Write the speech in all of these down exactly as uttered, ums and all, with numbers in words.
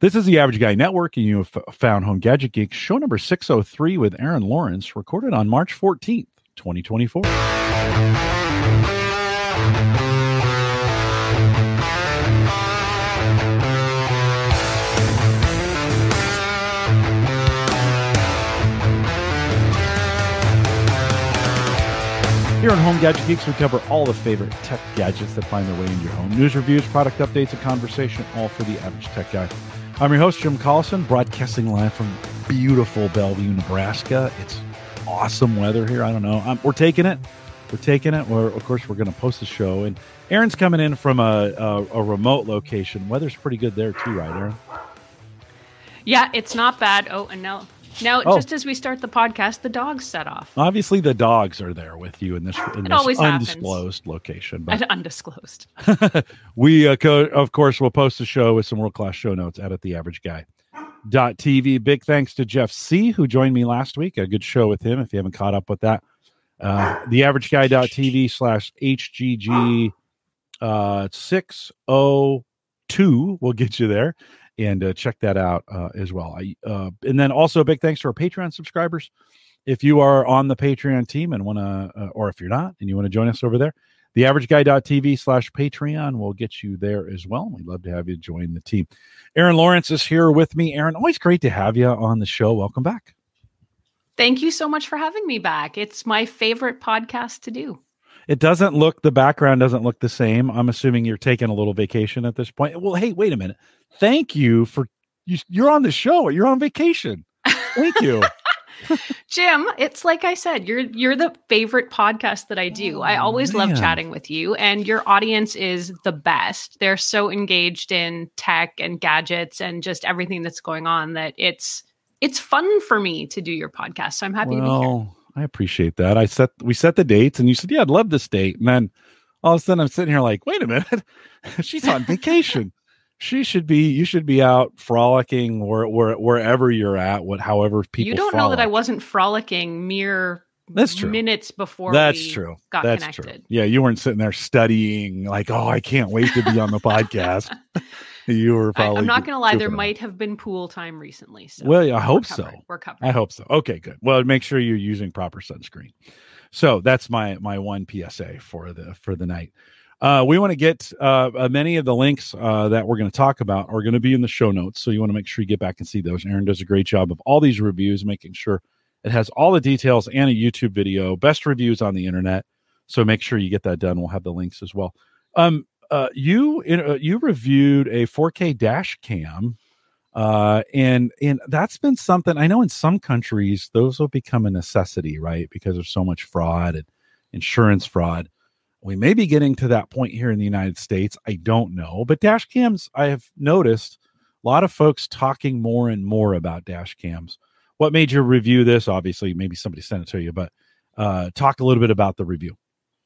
This is the Average Guy Network, and you have f- found Home Gadget Geeks, show number six oh three with Aaron Lawrence, recorded on March fourteenth, twenty twenty-four. Here on Home Gadget Geeks, we cover all the favorite tech gadgets that find their way into your home. News, reviews, product updates, and conversation, all for the average tech guy. I'm your host, Jim Collison, broadcasting live from beautiful Bellevue, Nebraska. It's awesome weather here. I don't know. Um, we're taking it. We're taking it. We're, of course, we're going to post the show. And Aaron's coming in from a, a, a remote location. Weather's pretty good there, too, right, Aaron? Yeah, it's not bad. Oh, and now... Now, oh. just as we start the podcast, the dogs set off. Obviously, the dogs are there with you in this, in this undisclosed happens. location. But undisclosed. we, uh, co- of course, will post the show with some world-class show notes out at the average guy dot t v. Big thanks to Jeff C., who joined me last week. A good show with him, if you haven't caught up with that. Uh, the average guy dot t v slash H G G uh, six oh two will get you there. And uh, check that out uh, as well. I, uh, and then also a big thanks to our Patreon subscribers. If you are on the Patreon team and want to, uh, or if you're not and you want to join us over there, the average guy dot t v slash Patreon will get you there as well. We'd love to have you join the team. Aaron Lawrence is here with me. Aaron, always great to have you on the show. Welcome back. Thank you so much for having me back. It's my favorite podcast to do. It doesn't look, the background doesn't look the same. I'm assuming you're taking a little vacation at this point. Well, hey, wait a minute. Thank you for, you, you're on the show. You're on vacation. Thank you. Jim, it's like I said, you're you're the favorite podcast that I do. Oh, I always man. love chatting with you, and your audience is the best. They're so engaged in tech and gadgets and just everything that's going on that it's it's fun for me to do your podcast. So I'm happy well, to be here. I appreciate that. I set we set the dates, and you said, "Yeah, I'd love this date." And then all of a sudden, I'm sitting here like, "Wait a minute, she's on vacation. She should be. You should be out frolicking, or where, wherever you're at. What, however people. You don't frolic. know that I wasn't frolicking mere That's true. minutes before. That's we true. Got That's connected. True. Yeah, you weren't sitting there studying like, "Oh, I can't wait to be on the podcast." You were probably. I, I'm not going to lie. There might have been pool time recently. So well, yeah, I hope we're so. Covered. We're covered. I hope so. Okay, good. Well, make sure you're using proper sunscreen. So that's my my one P S A for the for the night. Uh, we want to get uh, uh, many of the links uh, that we're going to talk about are going to be in the show notes. So you want to make sure you get back and see those. Aaron does a great job of all these reviews, making sure it has all the details and a YouTube video, best reviews on the internet. So make sure you get that done. We'll have the links as well. Um, uh, you uh, you reviewed a four K dash cam, uh, and and that's been something I know in some countries those will become a necessity, right? Because there's so much fraud and insurance fraud. We may be getting to that point here in the United States. I don't know. But dash cams, I have noticed a lot of folks talking more and more about dash cams. What made you review this? Obviously, maybe somebody sent it to you, but uh, talk a little bit about the review.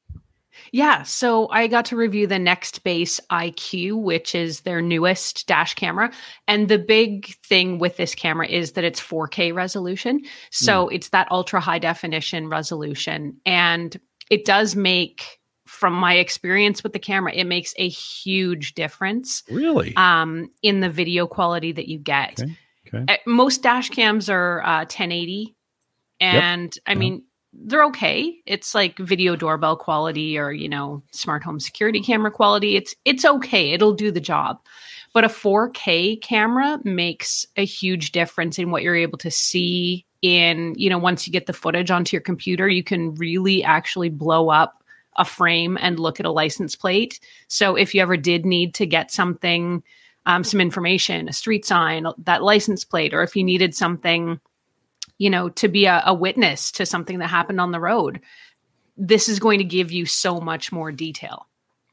Yeah, so I got to review the Nextbase I Q, which is their newest dash camera. And the big thing with this camera is that it's four K resolution. So mm. it's that ultra high definition resolution. And it does make... From my experience with the camera, it makes a huge difference. Really? Um, in the video quality that you get. Okay. Okay. Uh, most dash cams are uh, ten eighty. And yep. I yep. mean, they're okay. It's like video doorbell quality or, you know, smart home security camera quality. It's, it's okay. It'll do the job. But a four K camera makes a huge difference in what you're able to see in, you know, once you get the footage onto your computer, you can really actually blow up a frame and look at a license plate. So if you ever did need to get something, um, some information, a street sign, that license plate, or if you needed something, you know, to be a, a witness to something that happened on the road, this is going to give you so much more detail.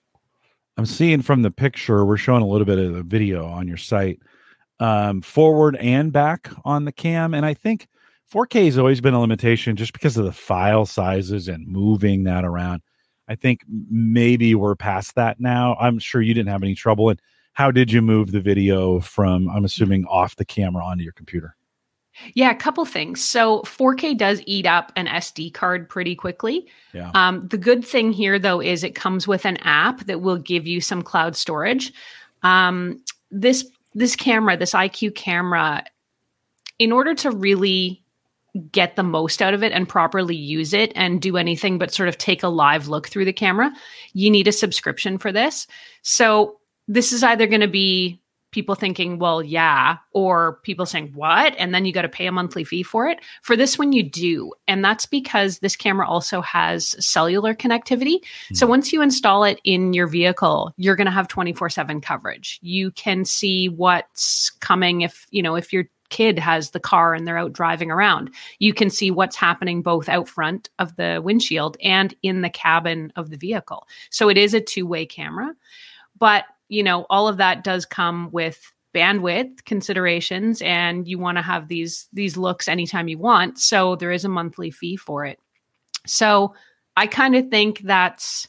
I'm seeing from the picture, we're showing a little bit of the video on your site, um, forward and back on the cam. And I think four K has always been a limitation just because of the file sizes and moving that around. I think maybe we're past that now. I'm sure you didn't have any trouble. And how did you move the video from, I'm assuming, off the camera onto your computer? Yeah, a couple things. So four K does eat up an S D card pretty quickly. Yeah. Um, the good thing here, though, is it comes with an app that will give you some cloud storage. Um, this this camera, this I Q camera, in order to really get the most out of it and properly use it and do anything but sort of take a live look through the camera, you need a subscription for this. So this is either going to be people thinking, well, yeah, or people saying, what? And then you got to pay a monthly fee for it. For this one, you do. And that's because this camera also has cellular connectivity. Mm-hmm. So once you install it in your vehicle, you're going to have twenty-four seven coverage. You can see what's coming if, you know, if your kid has the car and they're out driving around, you can see what's happening both out front of the windshield and in the cabin of the vehicle. So it is a two-way camera. But you know, all of that does come with bandwidth considerations, and you want to have these these looks anytime you want. So there is a monthly fee for it. So I kind of think that's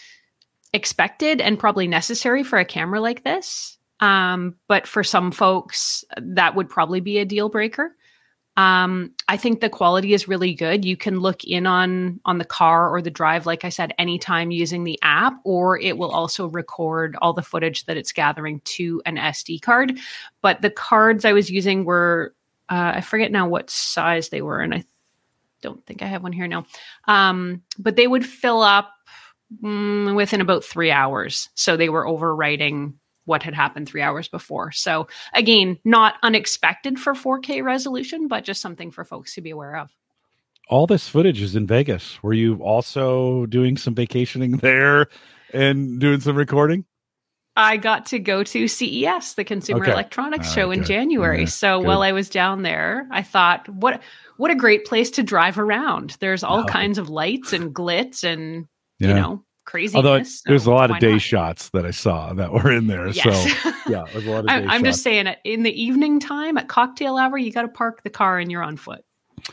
expected and probably necessary for a camera like this. Um, but for some folks, that would probably be a deal breaker. Um, I think the quality is really good. You can look in on, on the car or the drive, like I said, anytime using the app, or it will also record all the footage that it's gathering to an S D card. But the cards I was using were, uh, I forget now what size they were, and I don't think I have one here now. Um, but they would fill up mm, within about three hours. So they were overwriting what had happened three hours before. So again, not unexpected for four K resolution, but just something for folks to be aware of. All this footage is in Vegas. Were you also doing some vacationing there and doing some recording? I got to go to C E S, the Consumer okay. Electronics All Show right, in good. January. Yeah, so good. while I was down there, I thought, what what a great place to drive around. There's all Oh. kinds of lights and glitz and, Yeah. you know, craziness. Although it, so there's a lot why of day not? shots that I saw that were in there. Yes. So yeah, there's a lot of day I'm, I'm shots. just saying, in the evening time at cocktail hour, you got to park the car and you're on foot.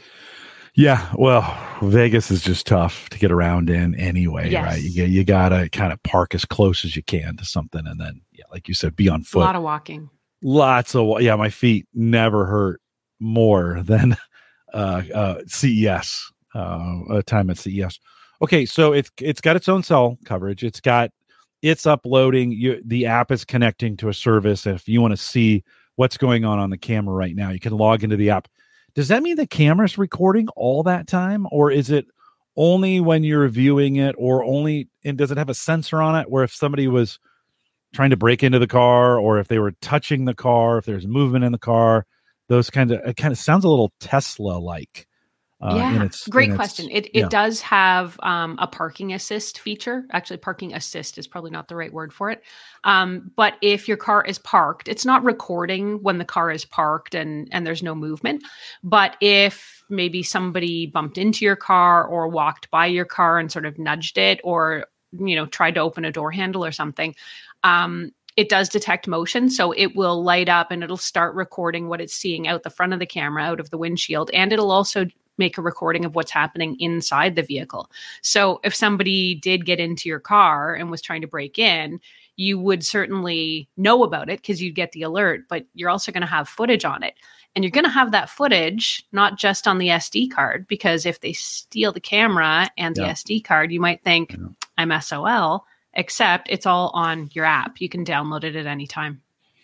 Yeah, well, Vegas is just tough to get around in anyway, Yes. right? You you gotta kind of park as close as you can to something, and then yeah, like you said, be on A foot. lot of walking. Lots of wa- yeah, my feet never hurt more than uh, uh, C E S uh, a time at C E S. Okay, so it's it's got its own cell coverage. It's got it's uploading. You the app is connecting to a service. If you want to see what's going on on the camera right now, you can log into the app. Does that mean the camera's recording all that time, or is it only when you're viewing it, or only, and does it have a sensor on it where if somebody was trying to break into the car, or if they were touching the car, if there's movement in the car, those kinds of, it kind of sounds a little Tesla-like. Uh, yeah, in its, great in question. Its, it it yeah. does have um, a parking assist feature. Actually, parking assist is probably not the right word for it. Um, but if your car is parked, it's not recording when the car is parked and and there's no movement. But if maybe somebody bumped into your car or walked by your car and sort of nudged it, or you know tried to open a door handle or something, um, it does detect motion. So it will light up and it'll start recording what it's seeing out the front of the camera, out of the windshield, and it'll also make a recording of what's happening inside the vehicle. So if somebody did get into your car and was trying to break in, you would certainly know about it because you'd get the alert, but you're also going to have footage on it. And you're going to have that footage, not just on the S D card, because if they steal the camera and the Yeah. S D card, you might think Yeah. I'm S O L, except it's all on your app. You can download it at any time.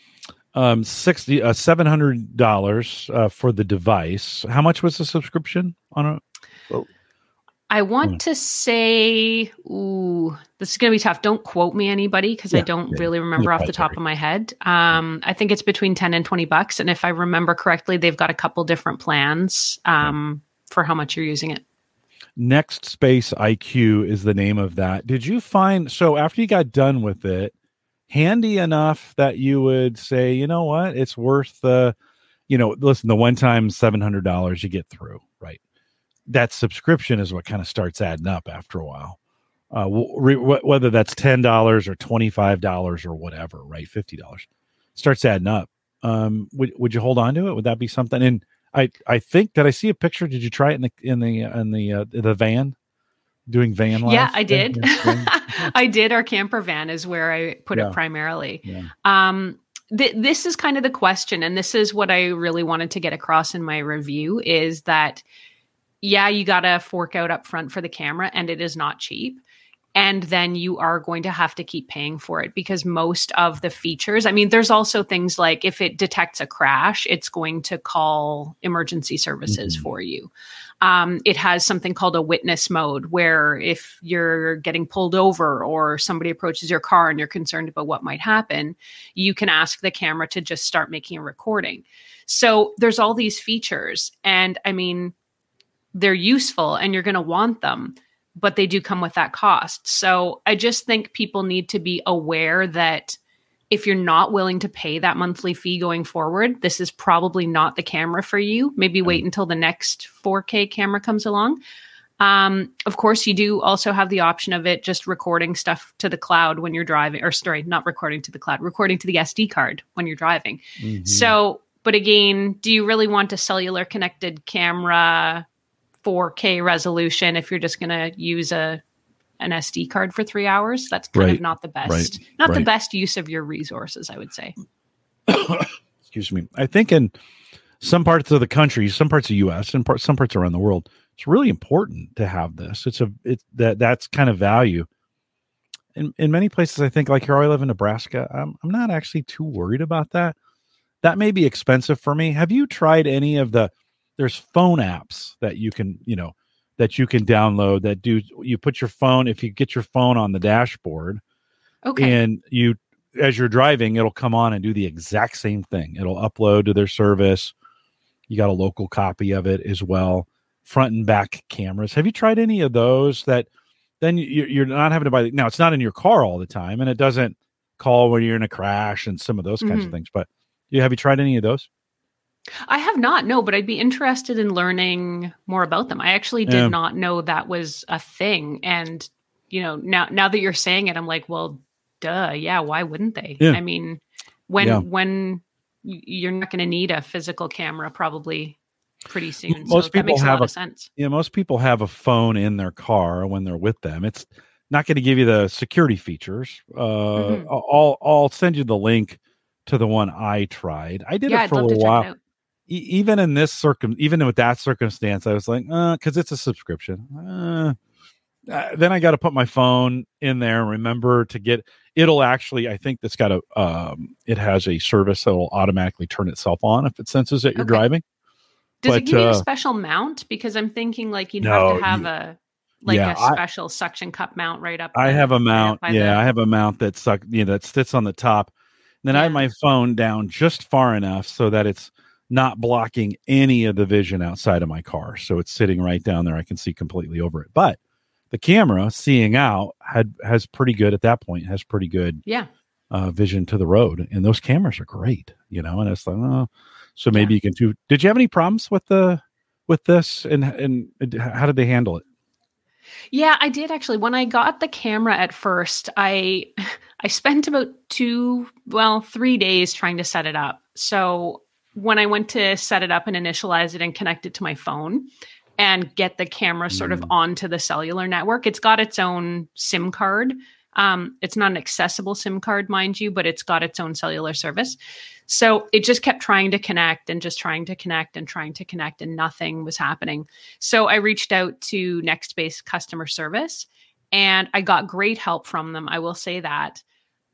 Um, sixty, uh, seven hundred dollars uh, for the device. How much was the subscription on a? Oh. I want Hmm. to say, ooh, this is going to be tough. Don't quote me, anybody, because Yeah, I don't yeah, really remember yeah, off the top probably. of my head. Um, I think it's between ten and twenty bucks. And if I remember correctly, they've got a couple different plans um, for how much you're using it. Next Space I Q is the name of that. Did you find, so after you got done with it, handy enough that you would say, you know what, it's worth the, you know, listen, the one time seven hundred dollars you get through, right? That subscription is what kind of starts adding up after a while. Uh, re- whether that's ten dollars or twenty-five dollars or whatever, right? fifty dollars starts adding up. Um, would, would you hold on to it? Would that be something? And I, I think, did I see a picture? Did you try it in the, in the, in the, uh, the van? Doing van life? Yeah, I did. Yeah. I did. Our camper van is where I put Yeah. it primarily. Yeah. Um, th- this is kind of the question, and this is what I really wanted to get across in my review, is that, yeah, you got to fork out up front for the camera, and it is not cheap. And then you are going to have to keep paying for it because most of the features, I mean, there's also things like if it detects a crash, it's going to call emergency services mm-hmm. for you. Um, it has something called a witness mode where if you're getting pulled over or somebody approaches your car and you're concerned about what might happen, you can ask the camera to just start making a recording. So there's all these features. And I mean, they're useful and you're going to want them, but they do come with that cost. So I just think people need to be aware that if you're not willing to pay that monthly fee going forward, this is probably not the camera for you. Maybe wait until the next four K camera comes along. Um, of course, you do also have the option of it just recording stuff to the cloud when you're driving, or sorry, not recording to the cloud, recording to the S D card when you're driving. Mm-hmm. So, but again, do you really want a cellular connected camera four K resolution if you're just going to use a an S D card for three hours? That's kind right. of not the best, right. not right. the best use of your resources, I would say. Excuse me. I think in some parts of the country, some parts of the U S and part, some parts around the world, it's really important to have this. It's a, it's that that's kind of value. In in many places, I think like here I live in Nebraska, I'm, I'm not actually too worried about that. That may be expensive for me. Have you tried any of the, there's phone apps that you can, you know, that you can download that do, you put your phone, if you get your phone on the dashboard okay. and you, as you're driving, it'll come on and do the exact same thing. It'll upload to their service. You got a local copy of it as well. Front and back cameras. Have you tried any of those that then you, you're not having to buy? Now it's not in your car all the time and it doesn't call when you're in a crash and some of those kinds mm-hmm. of things, but you, have you tried any of those? I have not, no, but I'd be interested in learning more about them. I actually did yeah. not know that was a thing. And, you know, now, now that you're saying it, I'm like, well, duh. Yeah. Why wouldn't they? Yeah. I mean, when, yeah. when you're not going to need a physical camera probably pretty soon. Most so people that makes have a lot a, of sense. Yeah. Most people have a phone in their car when they're with them. It's not going to give you the security features. Uh, mm-hmm. I'll, I'll send you the link to the one I tried. I did yeah, it for I'd a love little to while. Check it out. Even in this circum, even with that circumstance, I was like, uh, cause it's a subscription. Uh, uh, then I got to put my phone in there and remember to get, it'll actually, I think that's got a, um, it has a service that will automatically turn itself on if it senses that you're okay. driving. Does but, it give you uh, a special mount? Because I'm thinking like you'd no, have to have you, a, like yeah, a special I, suction cup mount right up. I there, have a mount. right Yeah. the, I have a mount that suck, you know, that sits on the top. And then yeah. I have my phone down just far enough so that it's not blocking any of the vision outside of my car. So it's sitting right down there. I can see completely over it. But the camera seeing out had has pretty good at that point, has pretty good yeah. uh, vision to the road. And those cameras are great, you know, and it's like, oh, so maybe yeah. you can do, did you have any problems with the, with this and, and how did they handle it? Yeah, I did actually. When I got the camera at first, I, I spent about two, well, three days trying to set it up. So when I went to set it up and initialize it and connect it to my phone and get the camera sort mm. of onto the cellular network, it's got its own SIM card. Um, it's not an accessible SIM card, mind you, but it's got its own cellular service. So it just kept trying to connect and just trying to connect and trying to connect and nothing was happening. So I reached out to Nextbase customer service and I got great help from them. I will say that.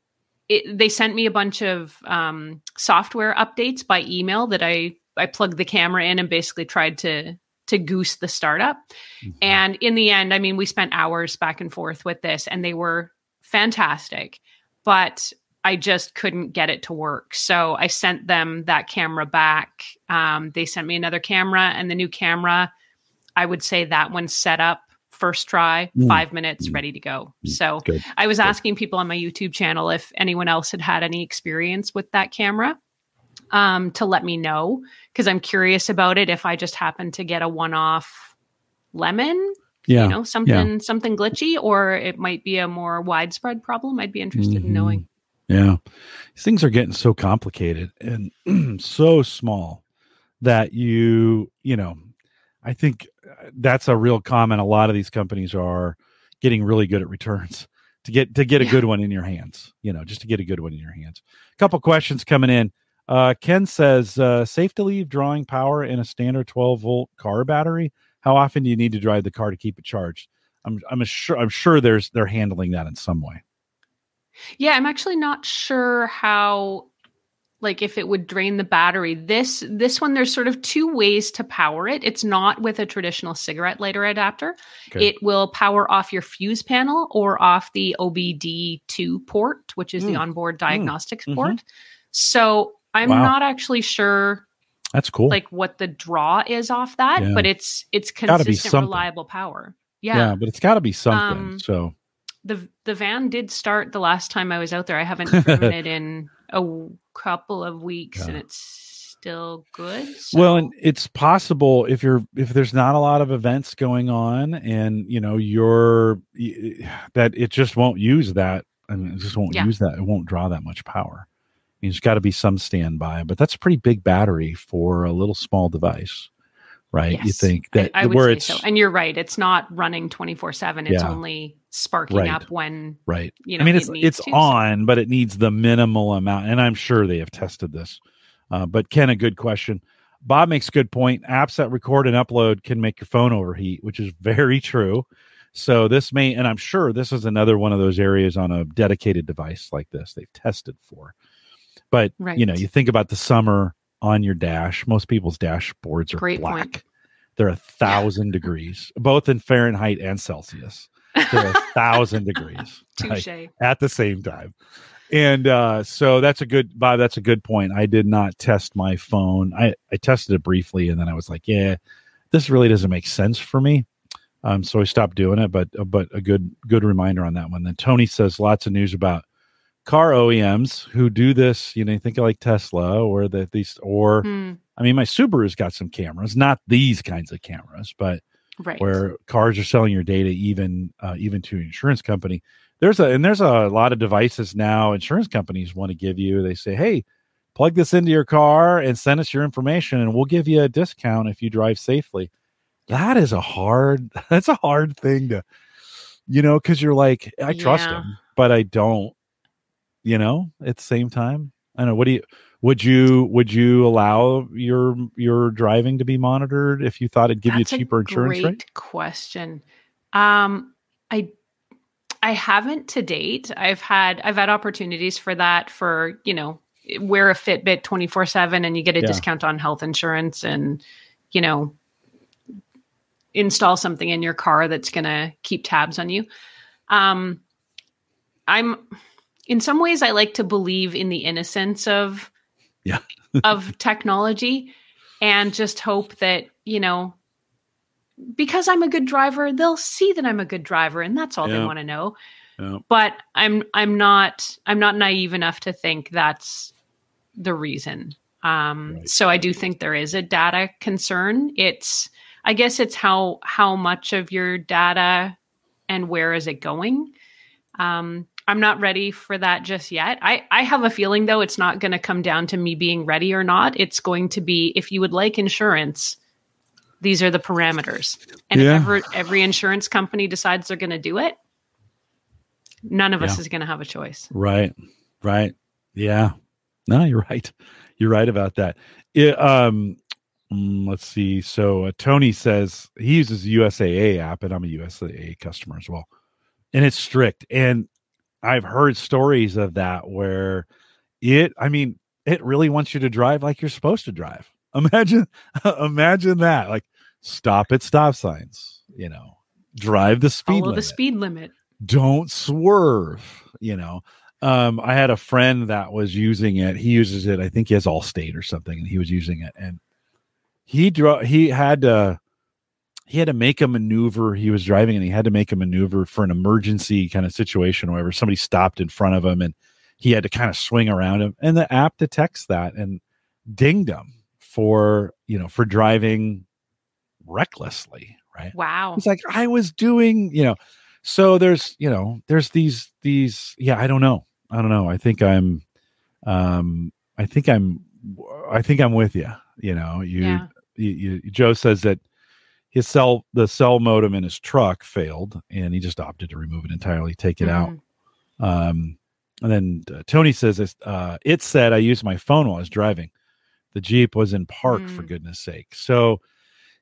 It, they sent me a bunch of um, software updates by email that I, I plugged the camera in and basically tried to, to goose the startup. Mm-hmm. And in the end, I mean, we spent hours back and forth with this and they were fantastic, but I just couldn't get it to work. So I sent them that camera back. Um, they sent me another camera and the new camera, I would say that one set up first try, mm. five minutes, mm. ready to go. So Good. I was Good. asking people on my YouTube channel if anyone else had had any experience with that camera um, to let me know, because I'm curious about it. If I just happen to get a one-off lemon, yeah. you know, something, yeah. something glitchy, or it might be a more widespread problem. I'd be interested mm-hmm. in knowing. Yeah. These things are getting so complicated and so small that you, you know, I think that's a real comment. A lot of these companies are getting really good at returns to get, to get a yeah. good one in your hands, you know, just to get a good one in your hands. A couple questions coming in. Uh, Ken says, uh, safe to leave drawing power in a standard twelve volt car battery. How often do you need to drive the car to keep it charged? I'm I'm sure I'm sure there's they're handling that in some way. Yeah, I'm actually not sure how, like if it would drain the battery. This this one, there's sort of two ways to power it. It's not with a traditional cigarette lighter adapter. Okay. It will power off your fuse panel or off the O B D two port, which is mm. the onboard diagnostics mm. port. Mm-hmm. So I'm wow. not actually sure. That's cool. Like what the draw is off that, yeah. but it's it's consistent, reliable power. Yeah, yeah, but it's got to be something. Um, so the the van did start the last time I was out there. I haven't driven it in a couple of weeks, yeah. and it's still good. So. Well, and it's possible if you're if there's not a lot of events going on, and you know you're that it just won't use that. I mean, it just won't yeah. use that. It won't draw that much power. I mean, there's got to be some standby, but that's a pretty big battery for a little small device. Right. Yes. You think that I, I would where say it's so. And you're right. It's not running twenty-four seven. It's yeah. only sparking right. up when, right. you know, I mean, it's, it it's to, on, so. But it needs the minimal amount. And I'm sure they have tested this. Uh, but Ken, a good question. Bob makes a good point. Apps that record and upload can make your phone overheat, which is very true. So this may, and I'm sure this is another one of those areas on a dedicated device like this they've tested for. But, right. you know, you think about the summer on your dash. Most people's dashboards are Great black. Point. They're a thousand degrees, both in Fahrenheit and Celsius. They're a thousand degrees Touche. Right, at the same time. And uh, so that's a good, Bob, that's a good point. I did not test my phone. I, I tested it briefly, and then I was like, yeah, this really doesn't make sense for me. Um, so I stopped doing it, but but a good good reminder on that one. Then Tony says lots of news about car O E Ms who do this. You know, you think of like Tesla or the these or mm. I mean, my Subaru's got some cameras, not these kinds of cameras, but right. where cars are selling your data even uh, even to an insurance company. There's a and there's a lot of devices now insurance companies want to give you. They say, hey, plug this into your car and send us your information, and we'll give you a discount if you drive safely. That is a hard. That's a hard thing to, you know, because you're like, I trust yeah. them, but I don't. You know, at the same time, I don't know. What do you? Would you would you allow your your driving to be monitored if you thought it'd give That's you a cheaper a insurance great rate? Question. Um, I I haven't to date. I've had I've had opportunities for that. For you know, wear a Fitbit twenty-four seven and you get a yeah. discount on health insurance, and you know, install something in your car that's going to keep tabs on you. Um, I'm. In some ways, I like to believe in the innocence of yeah. of technology, and just hope that, you know, because I'm a good driver, they'll see that I'm a good driver, and that's all yeah. they want to know. Yeah. But I'm I'm not I'm not naive enough to think that's the reason. Um, right. So I do think there is a data concern. It's I guess it's how how much of your data and where is it going. Um, I'm not ready for that just yet. I, I have a feeling, though, it's not going to come down to me being ready or not. It's going to be, if you would like insurance, these are the parameters. And yeah. if ever, every insurance company decides they're going to do it, none of yeah. us is going to have a choice. Right. Right. Yeah. No, you're right. You're right about that. It, um, let's see. So uh, Tony says he uses U S A A app, and I'm a U S A A customer as well. And it's strict. And I've heard stories of that where it, I mean, it really wants you to drive like you're supposed to drive. Imagine, imagine that. Like, stop at stop signs, you know, drive the speed Follow limit. the speed limit. Don't swerve, you know. Um, I had a friend that was using it. He uses it. I think he has Allstate or something, and he was using it. And he drove, he had to, he had to make a maneuver. He was driving and he had to make a maneuver for an emergency kind of situation, wherever somebody stopped in front of him and he had to kind of swing around him. And the app detects that and dinged him for, you know, for driving recklessly. Right. Wow. It's like, I was doing, you know, so there's, you know, there's these, these, yeah, I don't know. I don't know. I think I'm, um, I think I'm, I think I'm with you, you know, you, yeah. you, you Joe says that his cell, the cell modem in his truck failed, and he just opted to remove it entirely, take it mm-hmm. out. Um, and then uh, Tony says, uh, it said I used my phone while I was driving. The Jeep was in park, mm. for goodness sake. So,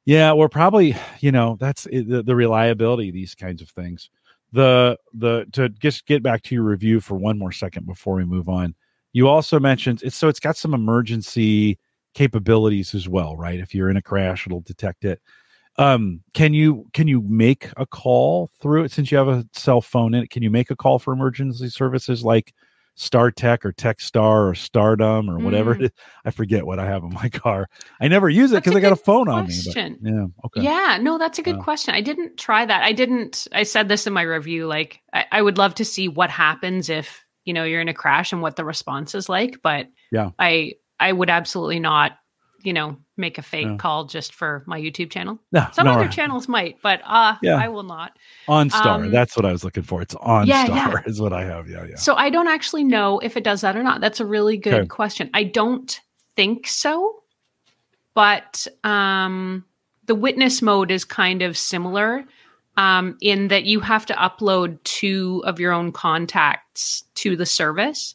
Yeah, we're probably, you know, that's the, the reliability of these kinds of things. The the to just get back to your review for one more second before we move on. You also mentioned it's so it's got some emergency capabilities as well, right? If you're in a crash, it'll detect it. Um, can you can you make a call through it since you have a cell phone in it? Can you make a call for emergency services like StarTech or TechStar or Stardom or whatever Mm. it is? I forget what I have in my car. I never use it because I got a phone question. on me. But yeah, okay. Yeah, no, that's a good uh, question. I didn't try that. I didn't. I said this in my review. Like, I, I would love to see what happens if you know you're in a crash and what the response is like. But yeah, I I would absolutely not, you know, make a fake yeah. call just for my YouTube channel. No, Some no, other right. channels might, but uh, yeah. I will not. OnStar, Um, that's what I was looking for. It's OnStar yeah, yeah. is what I have. Yeah, yeah. So I don't actually know if it does that or not. That's a really good Okay. question. I don't think so, but um, the witness mode is kind of similar um, in that you have to upload two of your own contacts to the service.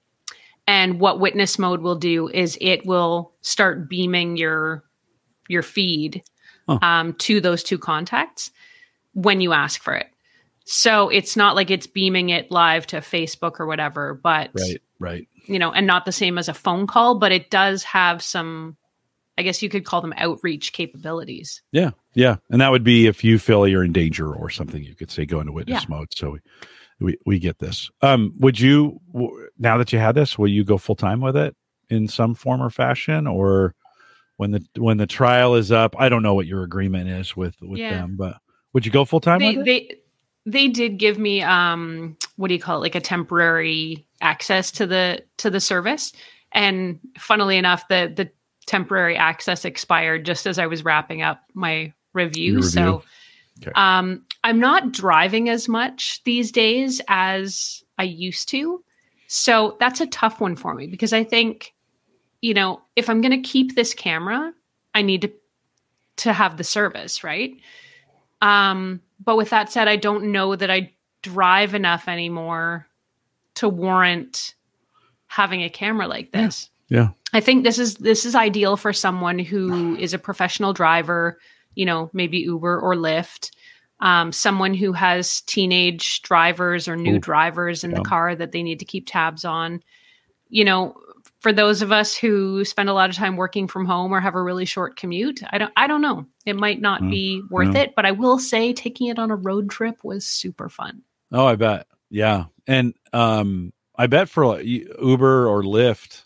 And what witness mode will do is it will start beaming your your feed huh. um, to those two contacts when you ask for it. So it's not like it's beaming it live to Facebook or whatever, but right, right. You know, and not the same as a phone call, but it does have some, I guess you could call them outreach capabilities. Yeah, yeah, and that would be if you feel you're in danger or something, you could say go into witness Yeah. mode. So we, we we get this. Um, would you now that you had this, will you go full time with it in some form or fashion, or when the when the trial is up? I don't know what your agreement is with with Yeah. them, but would you go full time They with it? they they did give me um what do you call it, like a temporary access to the to the service, and funnily enough, the the temporary access expired just as I was wrapping up my review. Your review. So Okay. um, I'm not driving as much these days as I used to. So that's a tough one for me because I think, you know, if I'm going to keep this camera, I need to to have the service, right? Um, but with that said, I don't know that I drive enough anymore to warrant having a camera like this. Yeah. yeah. I think this is this is ideal for someone who is a professional driver, you know, maybe Uber or Lyft, um, someone who has teenage drivers or new Ooh. drivers in Yeah. the car that they need to keep tabs on. You know, for those of us who spend a lot of time working from home or have a really short commute, I don't I don't know. It might not Mm. be worth Yeah. it, but I will say taking it on a road trip was super fun. Oh, I bet. Yeah. And um, I bet for like, Uber or Lyft,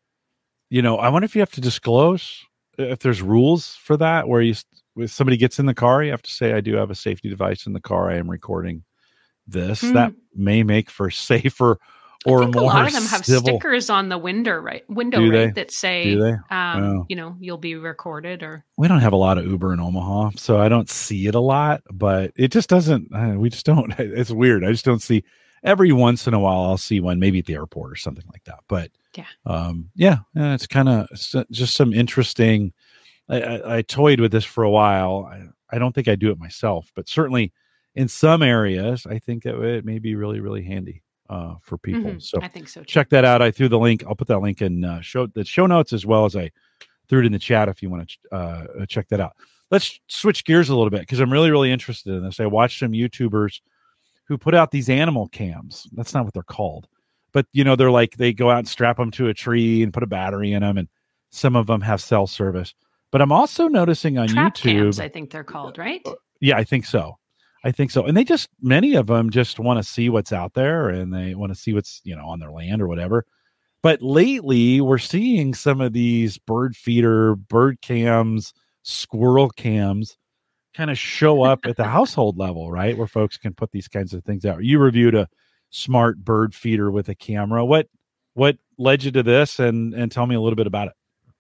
you know, I wonder if you have to disclose if there's rules for that where you, if somebody gets in the car, you have to say, I do have a safety device in the car. I am recording this. Hmm. That may make for safer or I think more a lot of them have civil. stickers on the window, right? Window, Do right, they? that say, Do they? um, Oh. you know, you'll be recorded or. We don't have a lot of Uber in Omaha, so I don't see it a lot, but it just doesn't, uh, we just don't, it's weird. I just don't see, every once in a while I'll see one, maybe at the airport or something like that. But Yeah. um, yeah, yeah, it's kind of just some interesting, I, I, I toyed with this for a while. I, I don't think I do it myself, but certainly in some areas, I think that it may be really, really handy uh, for people. Mhm. So I think so too. check that out. I threw the link. I'll put that link in uh, show the show notes as well as I threw it in the chat if you want to uh, check that out. Let's switch gears a little bit because I'm really, really interested in this. I watched some YouTubers who put out these animal cams. That's not what they're called, but you know, they're like, they go out and strap them to a tree and put a battery in them. And some of them have cell service, but I'm also noticing on Trap YouTube, cams, I think they're called, right? yeah, I think so. I think so. And they just, many of them just want to see what's out there and they want to see what's, you know, on their land or whatever. But lately we're seeing some of these bird feeder, bird cams, squirrel cams kind of show up at the household level, right? Where folks can put these kinds of things out. You reviewed a smart bird feeder with a camera. What, what led you to this? And, and tell me a little bit about it.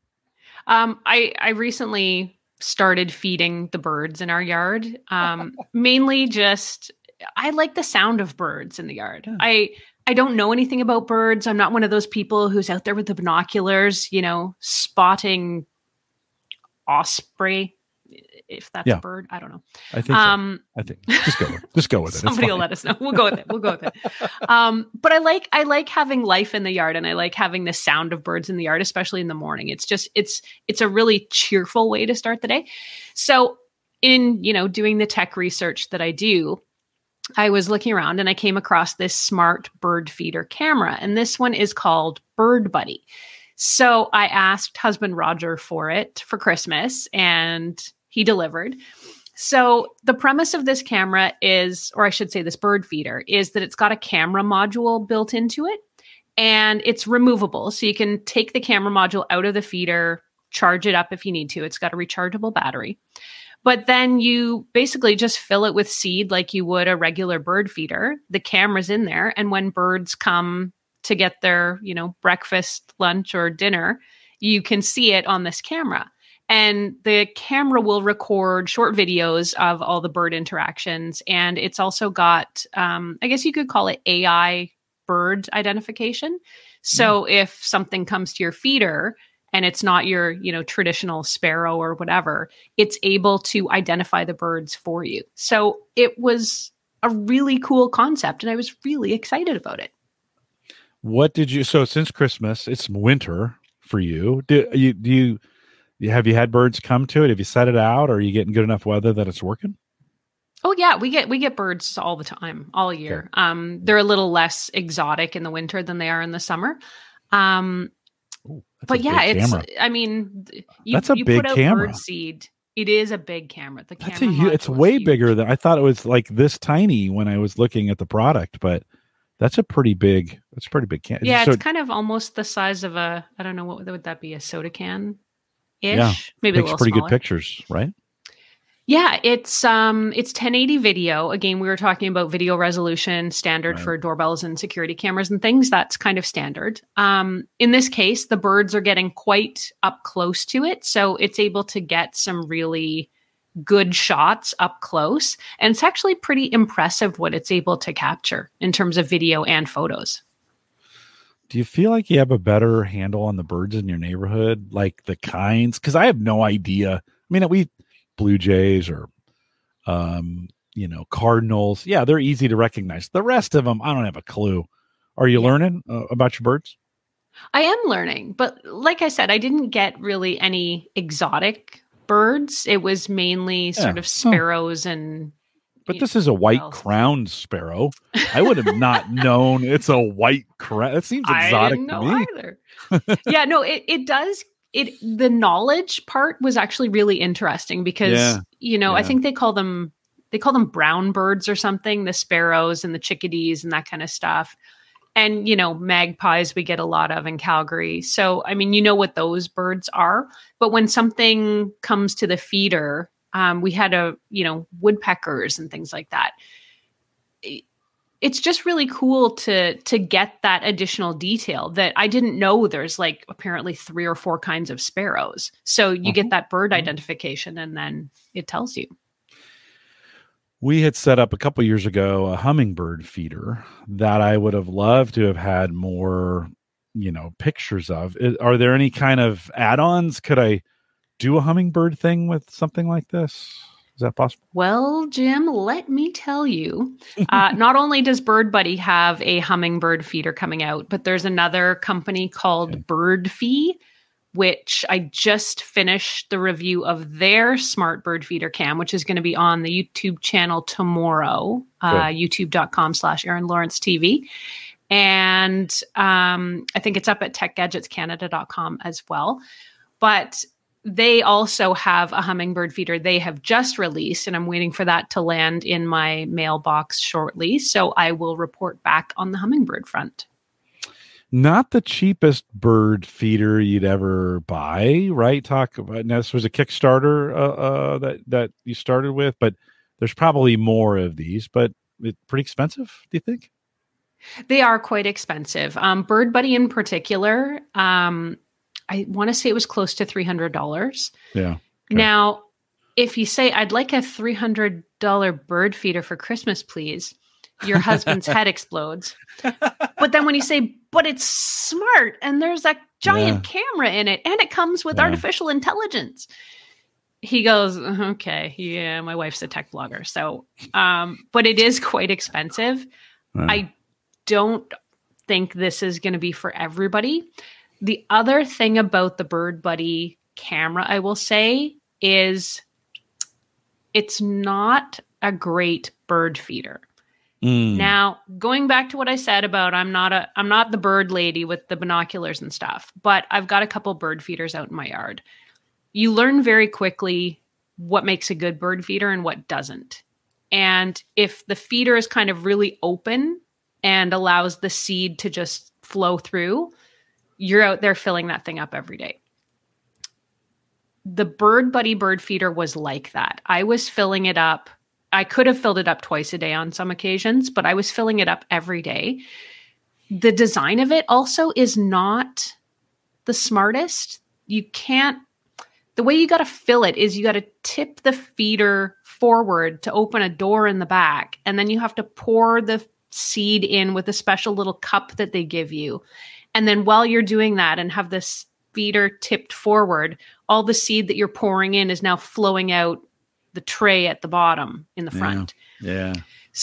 Um, I, I recently started feeding the birds in our yard. Um, mainly just, I like the sound of birds in the yard. Yeah. I, I don't know anything about birds. I'm not one of those people who's out there with the binoculars, you know, spotting osprey if that's Yeah. a bird. I don't know. I think um, so. I think just go with, just go with it. Somebody will let us know. We'll go with it. We'll go with it. Um, but I like I like having life in the yard, and I like having the sound of birds in the yard, especially in the morning. It's just it's it's a really cheerful way to start the day. So in, you know, doing the tech research that I do, I was looking around and I came across this smart bird feeder camera, and this one is called Bird Buddy. So I asked husband Roger for it for Christmas, and he delivered. So the premise of this camera is, or I should say this bird feeder, is that it's got a camera module built into it, and it's removable. So you can take the camera module out of the feeder, charge it up if you need to. It's got a rechargeable battery. But then you basically just fill it with seed like you would a regular bird feeder. The camera's in there, and when birds come to get their, you know, breakfast, lunch, or dinner, you can see it on this camera. And the camera will record short videos of all the bird interactions. And it's also got, um, I guess you could call it A I bird identification. So mm. if something comes to your feeder and it's not your, you know, traditional sparrow or whatever, it's able to identify the birds for you. So it was a really cool concept, and I was really excited about it. What did you, so since Christmas, it's winter for you. Do you, do you, have you had birds come to it? Have you set it out? Or are you getting good enough weather that it's working? Oh yeah, we get, we get birds all the time, all year. Okay. Um, they're a little less exotic in the winter than they are in the summer. Um, Ooh, but yeah, it's, camera. I mean, you, that's a you big put out camera. Bird seed. It is a big camera. The that's camera a, it's way huge. Bigger than I thought it was, like this tiny when I was looking at the product, but that's a pretty big, that's a pretty big can. Yeah, so, it's kind of almost the size of a, I don't know, what would that be, a soda can ish? Yeah, maybe a little pretty smaller. Good pictures, right? Yeah, it's um, it's ten eighty video. Again, we were talking about video resolution, standard right. for doorbells and security cameras and things. That's kind of standard. Um, in this case, the birds are getting quite up close to it, so it's able to get some really good shots up close. And it's actually pretty impressive what it's able to capture in terms of video and photos. Do you feel like you have a better handle on the birds in your neighborhood, like the kinds? Because I have no idea. I mean, we blue jays or, um, you know, cardinals. Yeah, they're easy to recognize. The rest of them, I don't have a clue. Are you yeah. learning uh, about your birds? I am learning, but like I said, I didn't get really any exotic birds. It was mainly yeah. sort of sparrows oh. and. But this is a white crowned sparrow. I would have not known it's a white crown. It seems exotic I didn't know to me. Either. yeah, no, it, it does. It the knowledge part was actually really interesting because yeah. you know, yeah. I think they call them they call them brown birds or something, the sparrows and the chickadees and that kind of stuff. And, you know, magpies we get a lot of in Calgary. So, I mean, you know what those birds are. But when something comes to the feeder, um, we had a, you know, woodpeckers and things like that. It's just really cool to to get that additional detail that I didn't know there's like apparently three or four kinds of sparrows. So you mm-hmm. get that bird mm-hmm. identification and then it tells you. We had set up a couple years ago a hummingbird feeder that I would have loved to have had more, you know, pictures of. Are there any kind of add-ons? Could I do a hummingbird thing with something like this? Is that possible? Well, Jim, let me tell you, uh, not only does Bird Buddy have a hummingbird feeder coming out, but there's another company called okay. Birdfee, which I just finished the review of their smart bird feeder cam, which is going to be on the YouTube channel tomorrow, uh, youtube.com slash Erin Lawrence TV. And um, I think it's up at tech gadgets canada dot com as well. But they also have a hummingbird feeder they have just released, and I'm waiting for that to land in my mailbox shortly. So I will report back on the hummingbird front. Not the cheapest bird feeder you'd ever buy, right? Talk about now. This was a Kickstarter uh, uh, that that you started with, but there's probably more of these. But it's pretty expensive, do you think? They are quite expensive. Um, Bird Buddy in particular. Um, I want to say it was close to three hundred dollars. Yeah. Okay. Now, if you say, I'd like a three hundred dollars bird feeder for Christmas, please, your husband's head explodes. But then when you say, but it's smart and there's a giant yeah. camera in it and it comes with yeah. artificial intelligence, he goes, okay, yeah, my wife's a tech blogger. So, um, but it is quite expensive. Uh, I don't think this is going to be for everybody. The other thing about the Bird Buddy camera, I will say, is it's not a great bird feeder. mm, Now, going back to what I said about I'm not a I'm not the bird lady with the binoculars and stuff, but I've got a couple bird feeders out in my yard. You learn very quickly what makes a good bird feeder and what doesn't. And if the feeder is kind of really open and allows the seed to just flow through, you're out there filling that thing up every day. The Bird Buddy bird feeder was like that. I was filling it up. I could have filled it up twice a day on some occasions, but I was filling it up every day. The design of it also is not the smartest. You can't, the way you got to fill it is you got to tip the feeder forward to open a door in the back. And then you have to pour the seed in with a special little cup that they give you. And then while you're doing that and have this feeder tipped forward, all the seed that you're pouring in is now flowing out the tray at the bottom in the front. Yeah. yeah.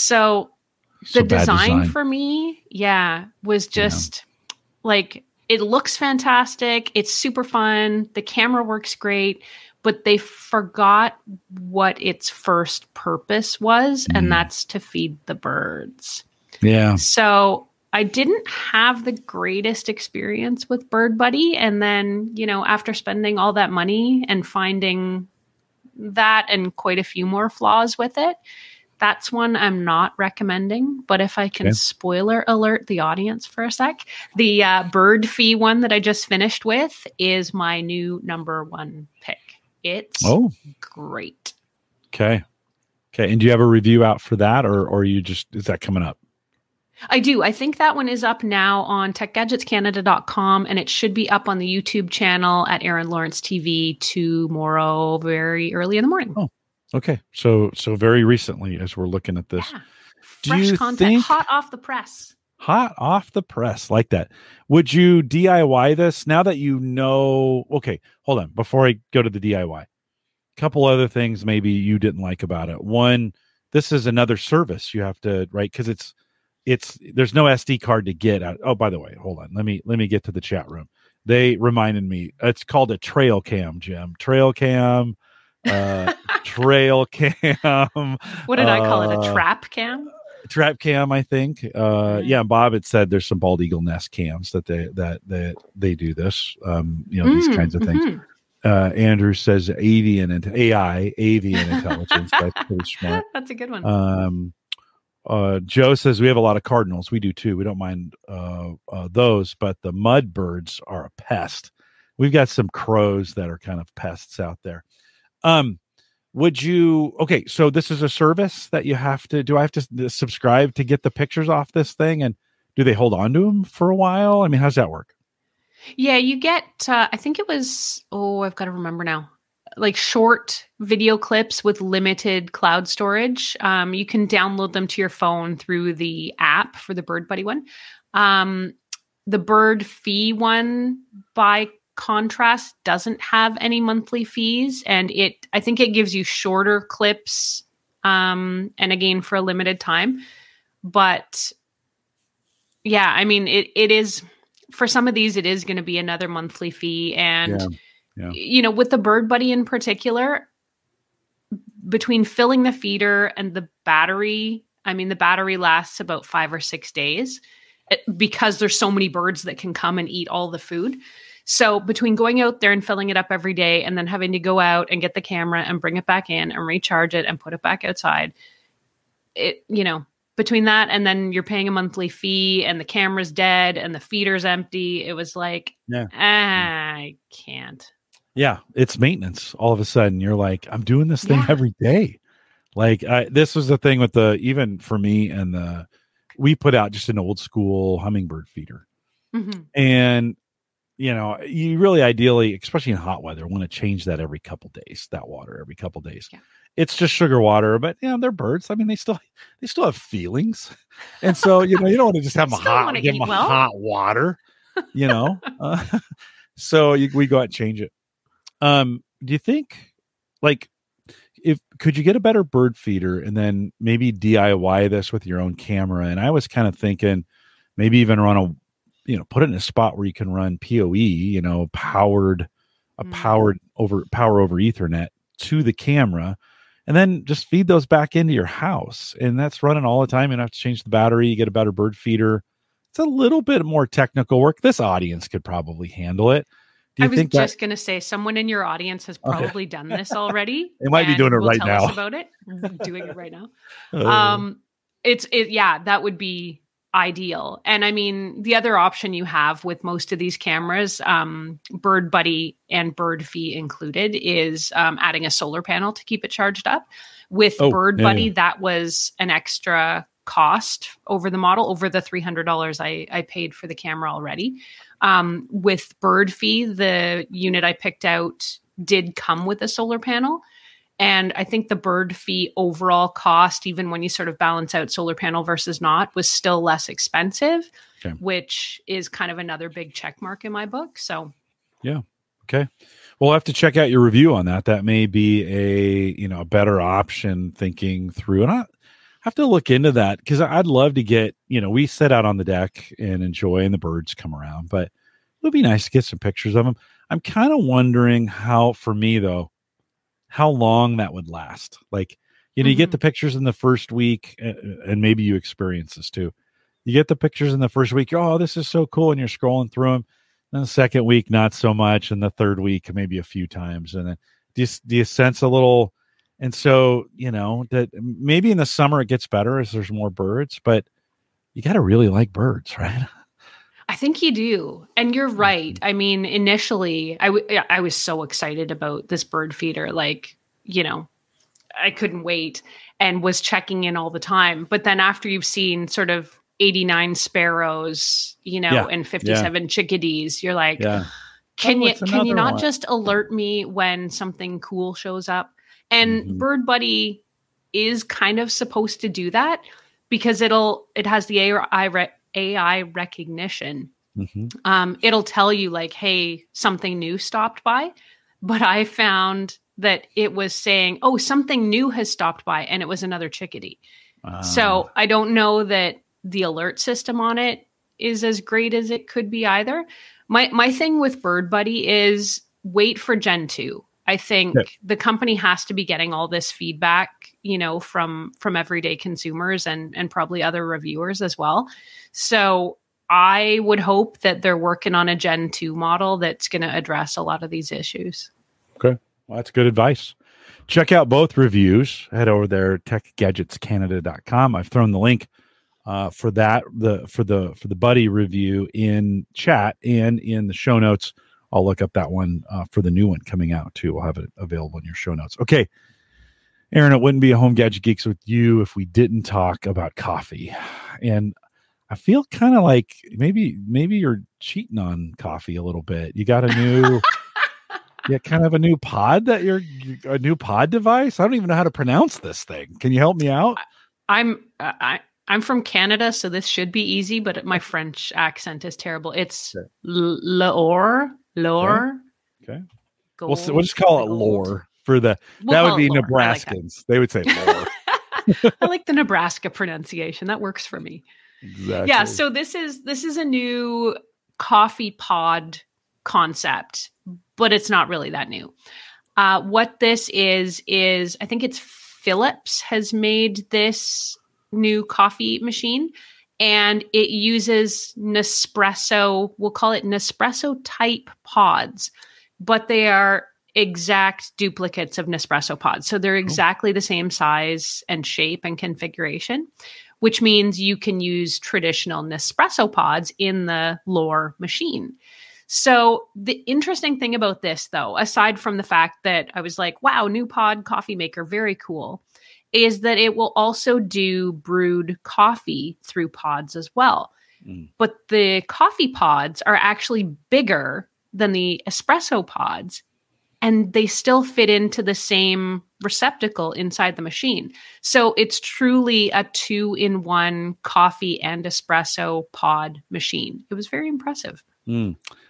So So the bad design, design. for me, yeah, was just like, it looks fantastic. It's super fun. The camera works great, but they forgot what its first purpose was, Mm. and that's to feed the birds. Yeah. So I didn't have the greatest experience with Bird Buddy. And then, you know, after spending all that money and finding that and quite a few more flaws with it, that's one I'm not recommending. But if I can Okay. spoiler alert the audience for a sec, the uh, Bird Fee one that I just finished with is my new number one pick. It's Oh, great. okay. Okay. And do you have a review out for that, or or you just, is that coming up? I do. I think that one is up now on tech gadgets canada dot com, and it should be up on the YouTube channel at Aaron Lawrence T V tomorrow, very early in the morning. Oh, okay. So so very recently, as we're looking at this, Yeah. do Fresh you content, think hot off the press. hot off the press like that? Would you D I Y this now that you know? Okay, hold on. Before I go to the D I Y, a couple other things maybe you didn't like about it. One, this is another service you have to, right? Because it's it's there's no S D card to get out. Oh, by the way, hold on. Let me let me get to the chat room. They reminded me it's called a trail cam, Jim. Trail cam, uh, trail cam. What did I call it? A uh, trap cam? Trap cam, I think. Uh, Mm. yeah, Bob had said there's some bald eagle nest cams that they that that they do this. Um, you know, these Mm, kinds of things. mhm. Uh, Andrew says avian and A I, avian intelligence. That's pretty smart. That's a good one. Um, uh, Joe says we have a lot of cardinals. We do too. We don't mind uh, uh, those, but the mud birds are a pest. We've got some crows that are kind of pests out there. Um, would you? Okay, so this is a service that you have to. Do I have to s- subscribe to get the pictures off this thing? And do they hold on to them for a while? I mean, how's that work? Yeah, you get, uh, I think it was, oh, I've got to remember now, like short video clips with limited cloud storage. Um, you can download them to your phone through the app for the Bird Buddy one. Um, the Bird Fee one, by contrast, doesn't have any monthly fees. And it, I think it gives you shorter clips, um, and again, for a limited time. But yeah, I mean, it it is... For some of these, it is going to be another monthly fee. And, Yeah, yeah. you know, with the Bird Buddy in particular, between filling the feeder and the battery, I mean, the battery lasts about five or six days because there's so many birds that can come and eat all the food. So between going out there and filling it up every day and then having to go out and get the camera and bring it back in and recharge it and put it back outside, it, you know, between that and then you're paying a monthly fee and the camera's dead and the feeder's empty, it was like, Yeah. I can't. Yeah, it's maintenance. All of a sudden, you're like, I'm doing this thing Yeah. every day. Like, I, this was the thing with the, even for me and the, we put out just an old school hummingbird feeder. Mhm. And, you know, you really ideally, especially in hot weather, want to change that every couple days, that water every couple days. Yeah. It's just sugar water, but you know, they're birds. I mean, they still, they still have feelings. And so, you know, you don't want to just have them Still hot, wanna give eat them well. hot water, you know? Uh, so you, we go out and change it. Um, do you think like, if could you get a better bird feeder and then maybe D I Y this with your own camera? And I was kind of thinking maybe even run a, you know, put it in a spot where you can run P O E, you know, powered, a Mm. powered over power over Ethernet to the camera, and then just feed those back into your house. And that's running all the time. You don't have to change the battery. You get a better bird feeder. It's a little bit more technical work. This audience could probably handle it. Do you I was think just that, going to say someone in your audience has Okay. probably done this already. They might be and doing it will right tell now. us about it. Doing it right now. Uh, Um, it's it. Yeah, that would be ideal. And I mean, the other option you have with most of these cameras, um, Bird Buddy and Bird Fee included, is um, adding a solar panel to keep it charged up. With Oh, Bird yeah, Buddy, yeah. that was an extra cost over the model, over the three hundred dollars I, I paid for the camera already. Um, with Bird Fee, the unit I picked out did come with a solar panel. And I think the Bird Fee overall cost, even when you sort of balance out solar panel versus not, was still less expensive, Okay. which is kind of another big check mark in my book. So, yeah. Okay. We'll have to check out your review on that. That may be a, you know, a better option thinking through. And I have to look into that because I'd love to get, you know, we sit out on the deck and enjoy and the birds come around, but it would be nice to get some pictures of them. I'm kind of wondering how, for me though, how long that would last. Like, you know, mm-hmm. you get the pictures in the first week, and maybe you experience this too. You get the pictures in the first week. Oh, this is so cool. And you're scrolling through them. Then the second week, not so much. And the third week, maybe a few times. And then do you, do you sense a little, and so, you know, that maybe in the summer it gets better as there's more birds, but you got to really like birds, right? I think you do. And you're right. I mean, initially, I, w- I was so excited about this bird feeder. Like, you know, I couldn't wait and was checking in all the time. But then after you've seen sort of eighty-nine sparrows, you know, Yeah. and fifty-seven Yeah. chickadees, you're like, Yeah. can Oh, you it's can you another not one. just alert me when something cool shows up? And Mhm. Bird Buddy is kind of supposed to do that because it'll it has the A I re- A I recognition. Mm-hmm. Um, it'll tell you like, hey, something new stopped by. But I found that it was saying, oh, something new has stopped by, and it was another chickadee. Uh, So I don't know that the alert system on it is as great as it could be either. My my thing with Bird Buddy is wait for Gen two. I think Yeah. the company has to be getting all this feedback, you know, from from everyday consumers and and probably other reviewers as well. So I would hope that they're working on a Gen two model that's going to address a lot of these issues. Okay. Well, that's good advice. Check out both reviews. Head over there, tech gadgets canada dot com. I've thrown the link uh, for that, the for the for the Buddy review in chat and in the show notes. I'll look up that one uh, for the new one coming out too. We'll have it available in your show notes. Okay. Aaron, it wouldn't be a Home Gadget Geeks with you if we didn't talk about coffee. And I feel kind of like maybe maybe you're cheating on coffee a little bit. You got a new, yeah, kind of a new pod that you're a new pod device. I don't even know how to pronounce this thing. Can you help me out? I'm uh, I I'm from Canada, so this should be easy. But my French accent is terrible. It's Okay. L'Or, L'Or. Okay, Gold, we'll, s- we'll just call it gold. lore for the. We'll that call would be it lore. I like that. Nebraskans. They would say lore. I like the Nebraska pronunciation. That works for me. Exactly. Yeah, so this is this is a new coffee pod concept, but it's not really that new. Uh, what this is is I think it's Philips has made this new coffee machine, and it uses Nespresso. We'll call it Nespresso type pods, but they are exact duplicates of Nespresso pods. So they're exactly the same size and shape and configuration, which means you can use traditional Nespresso pods in the L'Or machine. So the interesting thing about this, though, aside from the fact that I was like, wow, new pod coffee maker, very cool, is that it will also do brewed coffee through pods as well. Mm. But the coffee pods are actually bigger than the espresso pods, and they still fit into the same receptacle inside the machine. So it's truly a two-in-one coffee and espresso pod machine. It was very impressive. Mm.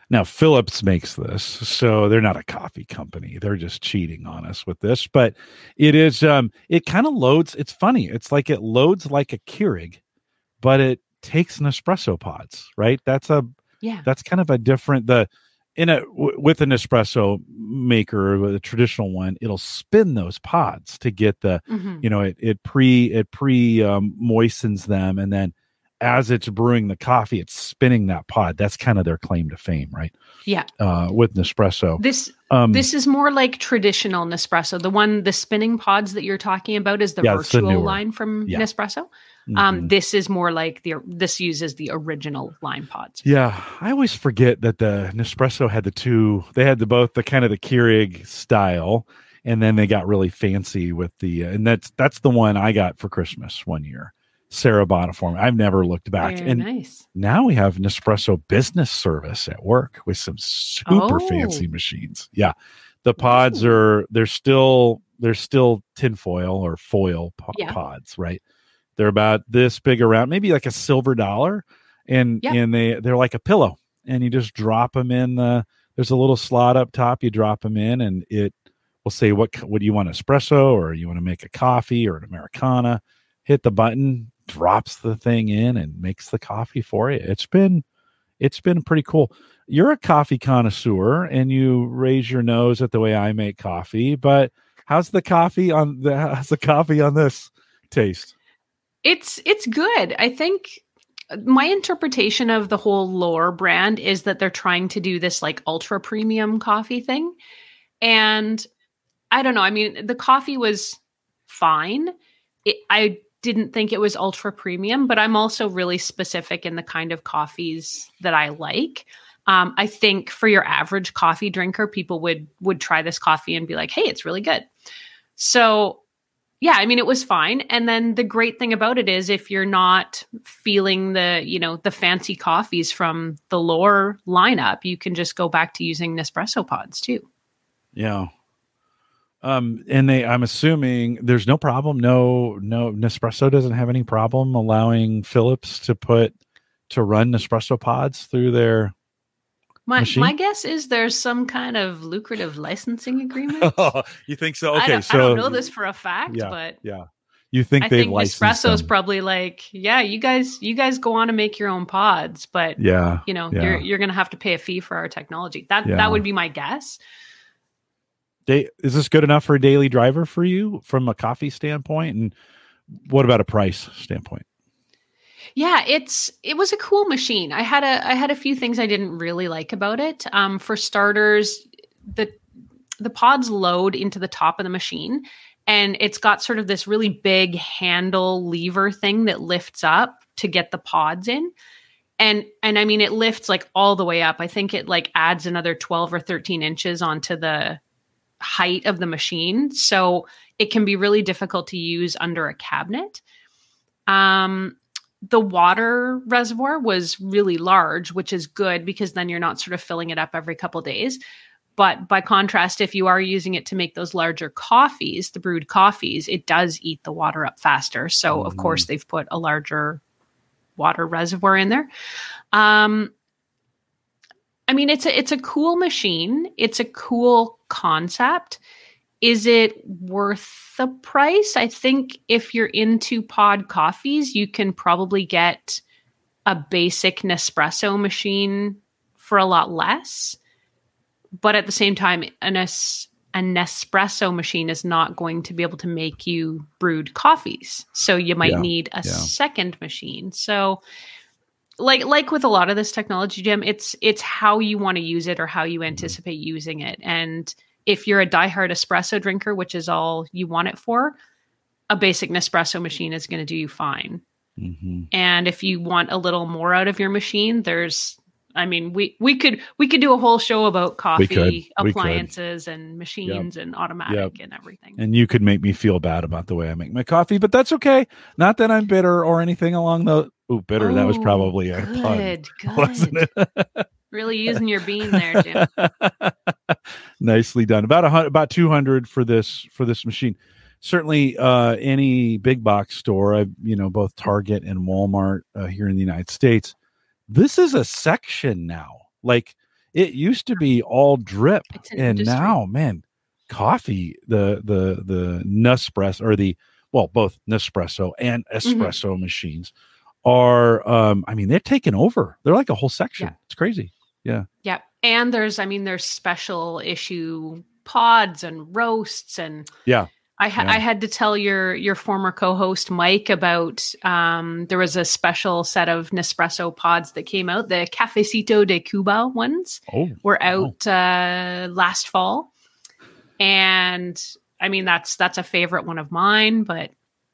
Now, Phillips makes this, so they're not a coffee company. They're just cheating on us with this. But it is, um, it kind of loads. It's funny. It's like it loads like a Keurig, but it takes Nespresso pods, right? That's a, Yeah. that's kind of a different, the, in a, w- with an espresso maker, with a traditional one, it'll spin those pods to get the, Mhm. you know, it, it pre, it pre um, moistens them. And then as it's brewing the coffee, it's spinning that pod. That's kind of their claim to fame, right? Yeah. Uh, with Nespresso. This Um, this is more like traditional Nespresso. The one, the spinning pods that you're talking about is the Yeah, it's the virtual newer. line from Yeah. Nespresso. Um, mhm. this is more like the this uses the original line pods. Yeah, I always forget that the Nespresso had the two. They had the both the kind of the Keurig style, and then they got really fancy with the. And that's that's the one I got for Christmas one year. Sarah bought it for me. I've never looked back. Very and nice. now we have Nespresso business service at work with some super Oh. fancy machines. Yeah, the pods Ooh. are they're still they're still tinfoil or foil po- Yeah. pods, right? They're about this big around, maybe like a silver dollar, and Yeah. and they they're like a pillow, and you just drop them in the. There's a little slot up top. You drop them in, and it will say what what do you want, espresso, or you want to make a coffee or an Americana. Hit the button, drops the thing in, and makes the coffee for you. It's been it's been pretty cool. You're a coffee connoisseur, and you raise your nose at the way I make coffee, but how's the coffee on the how's the coffee on this taste? It's it's good. I think my interpretation of the whole Lore brand is that they're trying to do this like ultra premium coffee thing. And I don't know. I mean, the coffee was fine. It, I didn't think it was ultra premium, but I'm also really specific in the kind of coffees that I like. Um, I think for your average coffee drinker, people would would try this coffee and be like, "Hey, it's really good." So yeah, I mean, it was fine. And then the great thing about it is if you're not feeling the, you know, the fancy coffees from the Lore lineup, you can just go back to using Nespresso pods too. Yeah. Um, and they, I'm assuming there's no problem. No, no, Nespresso doesn't have any problem allowing Philips to put, to run Nespresso pods through their My machine? my guess is there's some kind of lucrative licensing agreement. You think so? I Okay. don't, so I don't know this for a fact, yeah, but yeah. You think I they've think licensed Nespresso's them. probably like, yeah, you guys, you guys go on and make your own pods, but Yeah. you know, yeah. you're you're gonna have to pay a fee for our technology. That Yeah. that would be my guess. They, is this good enough for a daily driver for you from a coffee standpoint? And what about a price standpoint? Yeah, it's it was a cool machine. I had a I had a few things I didn't really like about it. Um, for starters, the the pods load into the top of the machine, and it's got sort of this really big handle lever thing that lifts up to get the pods in. And and I mean it lifts like all the way up. I think it like adds another twelve or thirteen inches onto the height of the machine. So it can be really difficult to use under a cabinet. Um The water reservoir was really large, which is good because then you're not sort of filling it up every couple days. But by contrast, if you are using it to make those larger coffees, the brewed coffees, it does eat the water up faster. So, of Mhm. course, they've put a larger water reservoir in there. Um, I mean, it's a it's a cool machine. It's a cool concept. Is it worth the price? I think if you're into pod coffees, you can probably get a basic Nespresso machine for a lot less. But at the same time, an es- a Nespresso machine is not going to be able to make you brewed coffees. So you might Yeah, need a yeah. second machine. So like like with a lot of this technology, Jim, it's it's how you want to use it or how you anticipate using it. And if you're a diehard espresso drinker, which is all you want it for, a basic Nespresso machine is going to do you fine. Mm-hmm. And if you want a little more out of your machine, there's, I mean, we we could we could do a whole show about coffee could. We could. appliances and machines and automatic and everything. And you could make me feel bad about the way I make my coffee, but that's okay. Not that I'm bitter or anything along the. Ooh, bitter. that was Oh, probably a good, pun, good. wasn't it? Really using your bean there, Jim. Nicely done. About a hundred, about two hundred for this for this machine. Certainly, uh, any big box store, I've, you know, both Target and Walmart uh, here in the United States. This is a section now. Like It used to be all drip, It's an and industry. now, man, coffee, the the the Nespresso or the well, both Nespresso and espresso mm-hmm. machines are, um, I mean, they're taking over. They're like a whole section. Yeah. It's crazy. Yeah. Yeah. And there's, I mean, there's special issue pods and roasts and yeah. I, ha- yeah. I had to tell your your former co-host Mike about um, there was a special set of Nespresso pods that came out. The Cafecito de Cuba ones oh, were out wow. uh, last fall, and I mean that's that's a favorite one of mine. But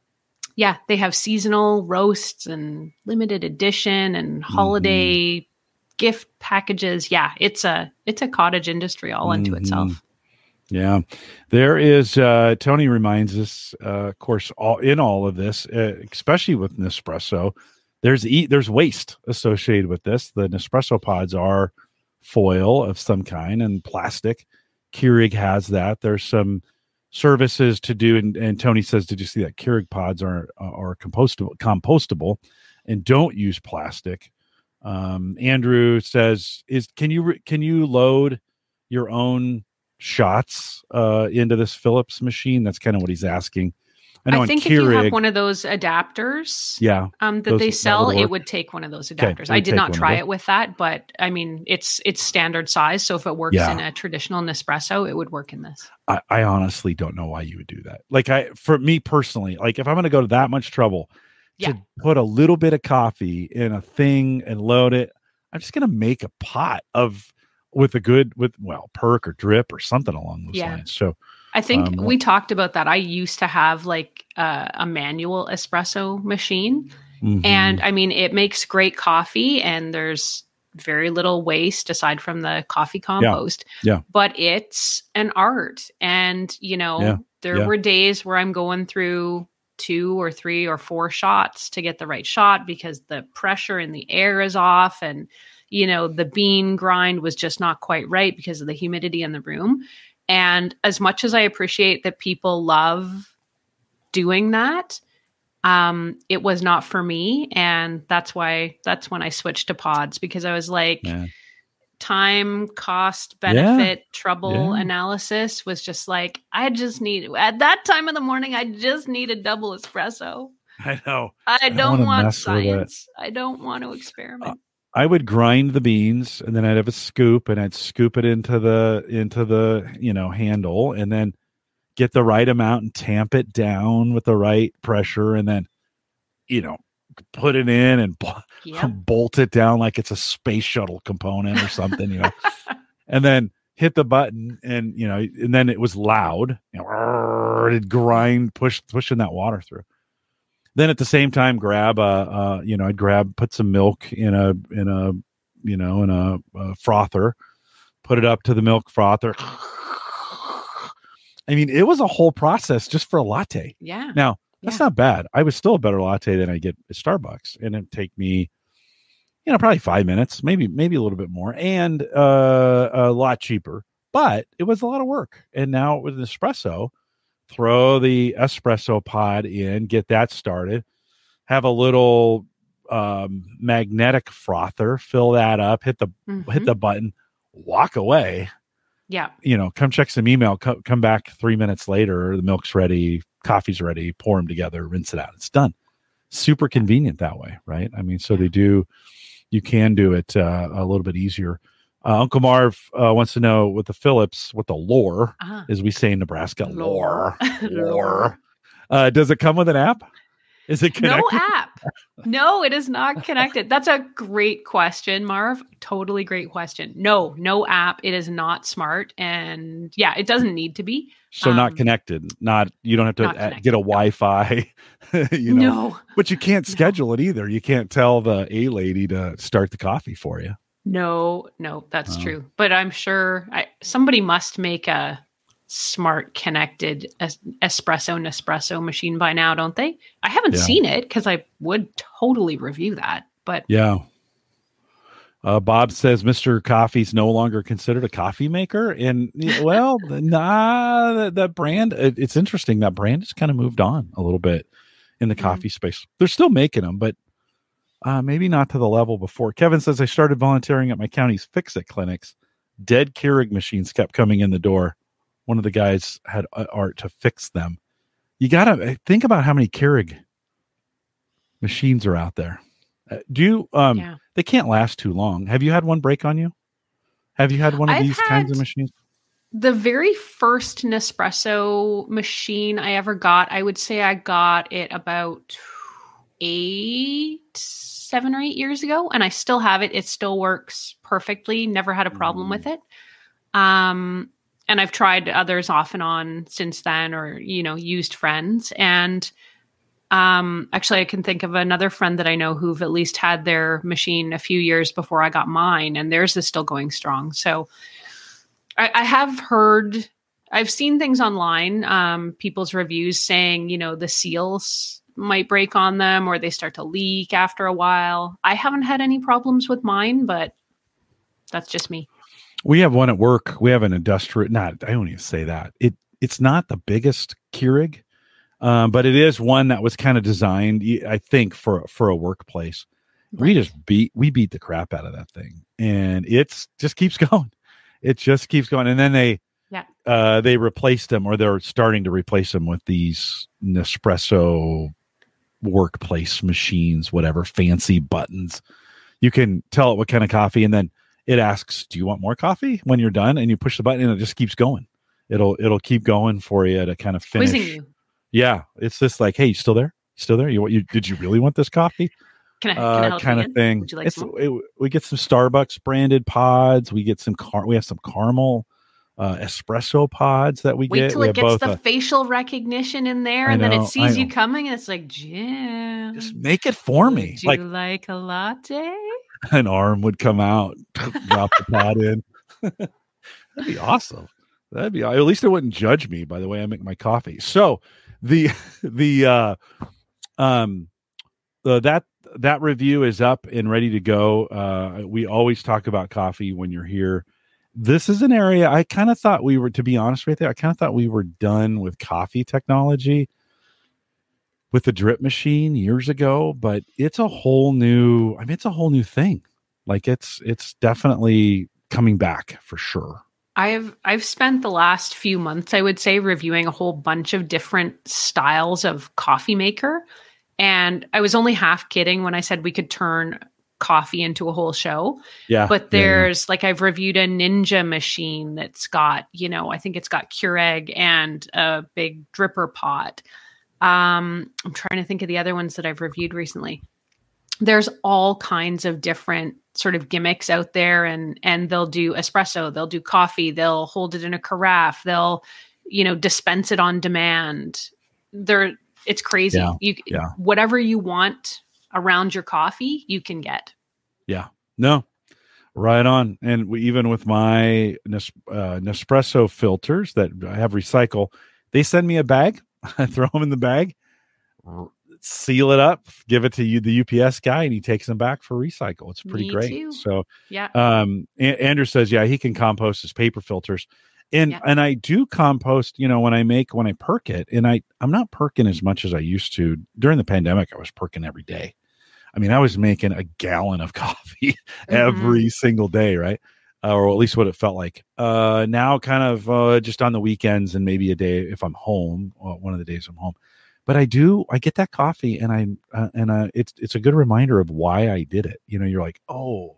yeah, they have seasonal roasts and limited edition and holiday mm-hmm. gift packages. Yeah, it's a it's a cottage industry all mm-hmm. unto itself. Yeah, there is. Uh, Tony reminds us, uh, of course, all in all of this, uh, especially with Nespresso, there's e- there's waste associated with this. The Nespresso pods are foil of some kind and plastic. Keurig has that. There's some services to do, and, and Tony says, "Did you see that Keurig pods are are compostable, compostable, and don't use plastic?" Um, Andrew says, "Is can you re- can you load your own shots uh into this Philips machine?" That's kind of what he's asking. I know I think Keurig, if you have one of those adapters yeah um that those, they sell, that it would take one of those adapters. Okay, I did not try it with that, but I mean it's it's standard size, so if it works yeah. in a traditional Nespresso, it would work in this. I, I honestly don't know why you would do that. Like I for me personally, like if I'm going to go to that much trouble yeah. to put a little bit of coffee in a thing and load it, I'm just going to make a pot of with a good, with, well, perk or drip or something along those yeah. lines. So I think um, we talked about that. I used to have like uh, a manual espresso machine. Mm-hmm. And I mean, it makes great coffee and there's very little waste aside from the coffee compost. Yeah. yeah. But it's an art. And, you know, yeah. there yeah. were days where I'm going through two or three or four shots to get the right shot because the pressure in the air is off and you know, the bean grind was just not quite right because of the humidity in the room. And as much as I appreciate that people love doing that, um, it was not for me. And that's why, that's when I switched to pods because I was like, yeah. time, cost, benefit, yeah. trouble yeah. analysis was just like, I just need, at that time of the morning, I just need a double espresso. I know. I, I don't, don't want mess science. I don't want to experiment. Uh, I would grind the beans and then I'd have a scoop and I'd scoop it into the, into the, you know, handle and then get the right amount and tamp it down with the right pressure. And then, you know, put it in and bo- yep. bolt it down like it's a space shuttle component or something, you know, and then hit the button and, you know, and then it was loud, you know, it'd grind, push, pushing that water through. Then at the same time, grab a, uh, you know, I'd grab, put some milk in a, in a, you know, in a, a frother, put it up to the milk frother. I mean, it was a whole process just for a latte. Yeah. Now that's yeah. not bad. I was still a better latte than I get at Starbucks, and it'd take me, you know, probably five minutes, maybe, maybe a little bit more, and uh, a lot cheaper. But it was a lot of work. And now with an espresso. Throw the espresso pod in, get that started, have a little um, magnetic frother, fill that up, hit the mm-hmm. hit the button, walk away. Yeah. You know, come check some email, co- come back three minutes later, the milk's ready, coffee's ready, pour them together, rinse it out. It's done. Super convenient that way, right? I mean, so they do, you can do it uh, a little bit easier. Uh, Uncle Marv uh, wants to know with the Philips, what the lore, uh-huh. as we say in Nebraska, lore, lore. Uh, does it come with an app? Is it connected? No app. No, it is not connected. That's a great question, Marv. Totally great question. No, no app. It is not smart. And yeah, it doesn't need to be. So um, not connected. Not, you don't have to a- get a Wi-Fi, you know, no. But you can't schedule no. it either. You can't tell the A lady to start the coffee for you. No, no, that's Oh. true. But I'm sure I, somebody must make a smart connected es- espresso Nespresso machine by now, don't they? I haven't Yeah. seen it because I would totally review that. But Yeah. Uh, Bob says Mister Coffee's no longer considered a coffee maker. And well, nah, that, that brand, it, it's interesting. That brand has kind of moved on a little bit in the Mhm. coffee space. They're still making them, but uh, maybe not to the level before. Kevin says I started volunteering at my county's Fix-It clinics. dead Keurig machines kept coming in the door. One of the guys had art to fix them. You got to think about how many Keurig machines are out there. Uh, do you, um, yeah. They can't last too long. Have you had one break on you? Have you had one of I've these kinds of machines? The very first Nespresso machine I ever got, I would say I got it about eight, seven or eight years ago, and I still have it. It still works perfectly. Never had a problem mm. with it. Um, and I've tried others off and on since then, or, you know, used friends. And um, actually, I can think of another friend that I know who've at least had their machine a few years before I got mine, and theirs is still going strong. So I, I have heard, I've seen things online, um, people's reviews saying, you know, the seals might break on them or they start to leak after a while. I haven't had any problems with mine, but that's just me. We have one at work. We have an industrial, not, I don't even say that. It It's not the biggest Keurig, um, but it is one that was kind of designed, I think, for, for a workplace. Right. We just beat, we beat the crap out of that thing, and it's just keeps going. It just keeps going. And then they, yeah. uh, they replaced them, or they're starting to replace them with these Nespresso workplace machines, whatever, fancy buttons. You can tell it what kind of coffee, and then it asks, do you want more coffee when you're done? And you push the button and it just keeps going. It'll, it'll keep going for you to kind of finish. Quizzing you. Yeah. It's just like, hey, you still there? You still there? You, you, did you really want this coffee? Can I, can uh, I help kind you of thing. Would you like it's, some? It, we get some Starbucks branded pods. We get some car. We have some caramel uh, espresso pods that we Wait get. till we it gets the a, facial recognition in there, I and know, then it sees you coming, and it's like, Jim, just make it for me. Would you like, like a latte? An arm would come out, drop the pod in. That'd be awesome. That'd be. At least it wouldn't judge me by the way I make my coffee. So the the uh, um the, that. That review is up and ready to go. Uh, we always talk about coffee when you're here. This is an area I kind of thought we were, to be honest with you, I kind of thought we were done with coffee technology with the drip machine years ago, but it's a whole new, I mean, it's a whole new thing. Like it's, it's definitely coming back for sure. I've, I've spent the last few months, I would say, reviewing a whole bunch of different styles of coffee maker. And I was only half kidding when I said we could turn coffee into a whole show. Yeah. But there's yeah, yeah. like I've reviewed a Ninja machine that's got, you know, I think it's got Keurig and a big dripper pot. Um, I'm trying to think of the other ones that I've reviewed recently. There's all kinds of different sort of gimmicks out there, and and they'll do espresso, they'll do coffee, they'll hold it in a carafe, they'll, you know, dispense it on demand. They're It's crazy. Yeah, you yeah. Whatever you want around your coffee, you can get. Yeah. No. Right on. And we, even with my Nes, uh, Nespresso filters that I have recycle, they send me a bag. I throw them in the bag, r- seal it up, give it to you, the U P S guy, and he takes them back for recycle. It's pretty me great. Too. So yeah. Um, a- Andrew says, yeah, he can compost his paper filters. And yeah. and I do compost, you know, when I make, when I perk it, and I, I'm not perking as much as I used to. During the pandemic, I was perking every day. I mean, I was making a gallon of coffee mm-hmm. every single day, right? Uh, or at least what it felt like. Uh, now kind of uh, just on the weekends and maybe a day if I'm home, well, one of the days I'm home. But I do, I get that coffee, and I, uh, and uh, it's it's a good reminder of why I did it. You know, you're like, oh,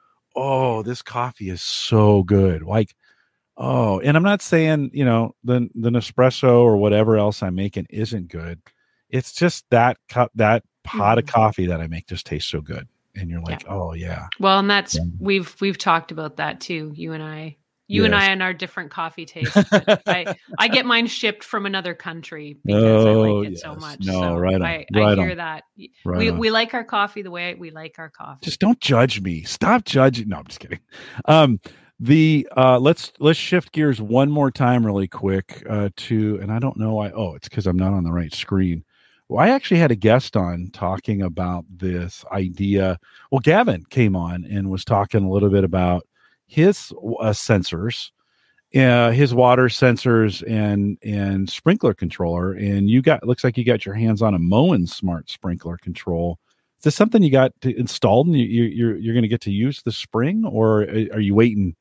oh, this coffee is so good. Like, oh, and I'm not saying, you know, the the Nespresso or whatever else I'm making isn't good. It's just that cup, that pot mm. of coffee that I make just tastes so good. And you're like, yeah. oh yeah. Well, and that's, yeah. we've, we've talked about that too. You and I, you yes. and I and our different coffee tastes. I, I get mine shipped from another country because oh, I like it yes. so much. No, so right on. I, right I hear on. that. Right we on. we like our coffee the way we like our coffee. Just don't judge me. Stop judging. No, I'm just kidding. Um, The uh, let's let's shift gears one more time really quick uh, to, and I don't know why. Oh, it's because I'm not on the right screen. Well, I actually had a guest on talking about this idea. Well, Gavin came on and was talking a little bit about his uh, sensors, uh, his water sensors and and sprinkler controller. And you got, looks like you got your hands on a Moen Smart Sprinkler Control. Is this something you got to installed and you, you, you're you're going to get to use this spring, or are you waiting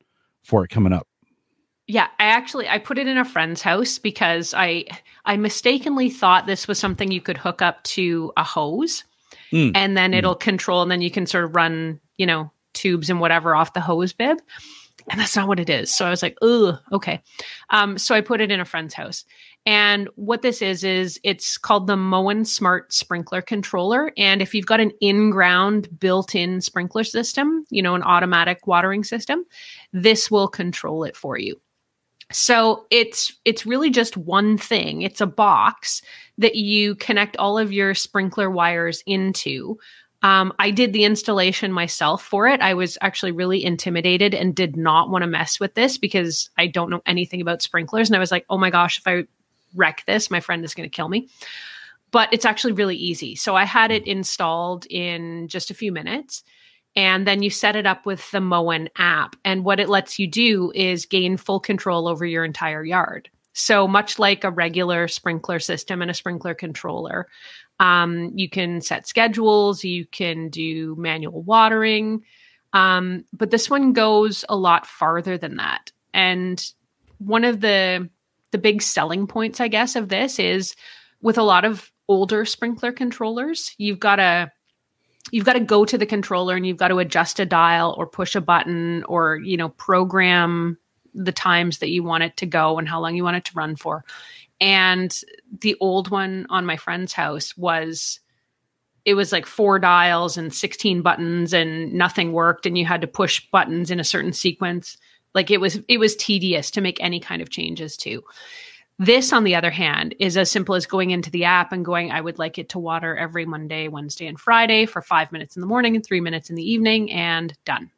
for it coming up. Yeah, I actually I put it in a friend's house because I I mistakenly thought this was something you could hook up to a hose mm. and then it'll mm. control, and then you can sort of run, you know, tubes and whatever off the hose bib. And that's not what it is. So I was like, oh, okay. Um, so I put it in a friend's house. And what this is, is it's called the Moen Smart Sprinkler Controller. And if you've got an in-ground built-in sprinkler system, you know, an automatic watering system, this will control it for you. So it's it's really just one thing. It's a box that you connect all of your sprinkler wires into. Um, I did the installation myself for it. I was actually really intimidated and did not want to mess with this because I don't know anything about sprinklers. And I was like, oh my gosh, if I wreck this, my friend is going to kill me. But it's actually really easy. So I had it installed in just a few minutes. And then you set it up with the Moen app. And what it lets you do is gain full control over your entire yard. So much like a regular sprinkler system and a sprinkler controller, um, you can set schedules, you can do manual watering. Um, but this one goes a lot farther than that. And one of the the big selling points, I guess, of this is with a lot of older sprinkler controllers, you've got to You've got to go to the controller and you've got to adjust a dial or push a button or, you know, program the times that you want it to go and how long you want it to run for. And the old one on my friend's house was, it was like four dials and sixteen buttons and nothing worked. And you had to push buttons in a certain sequence. Like it was, it was tedious to make any kind of changes to. This, on the other hand, is as simple as going into the app and going, I would like it to water every Monday, Wednesday, and Friday for five minutes in the morning and three minutes in the evening, and done.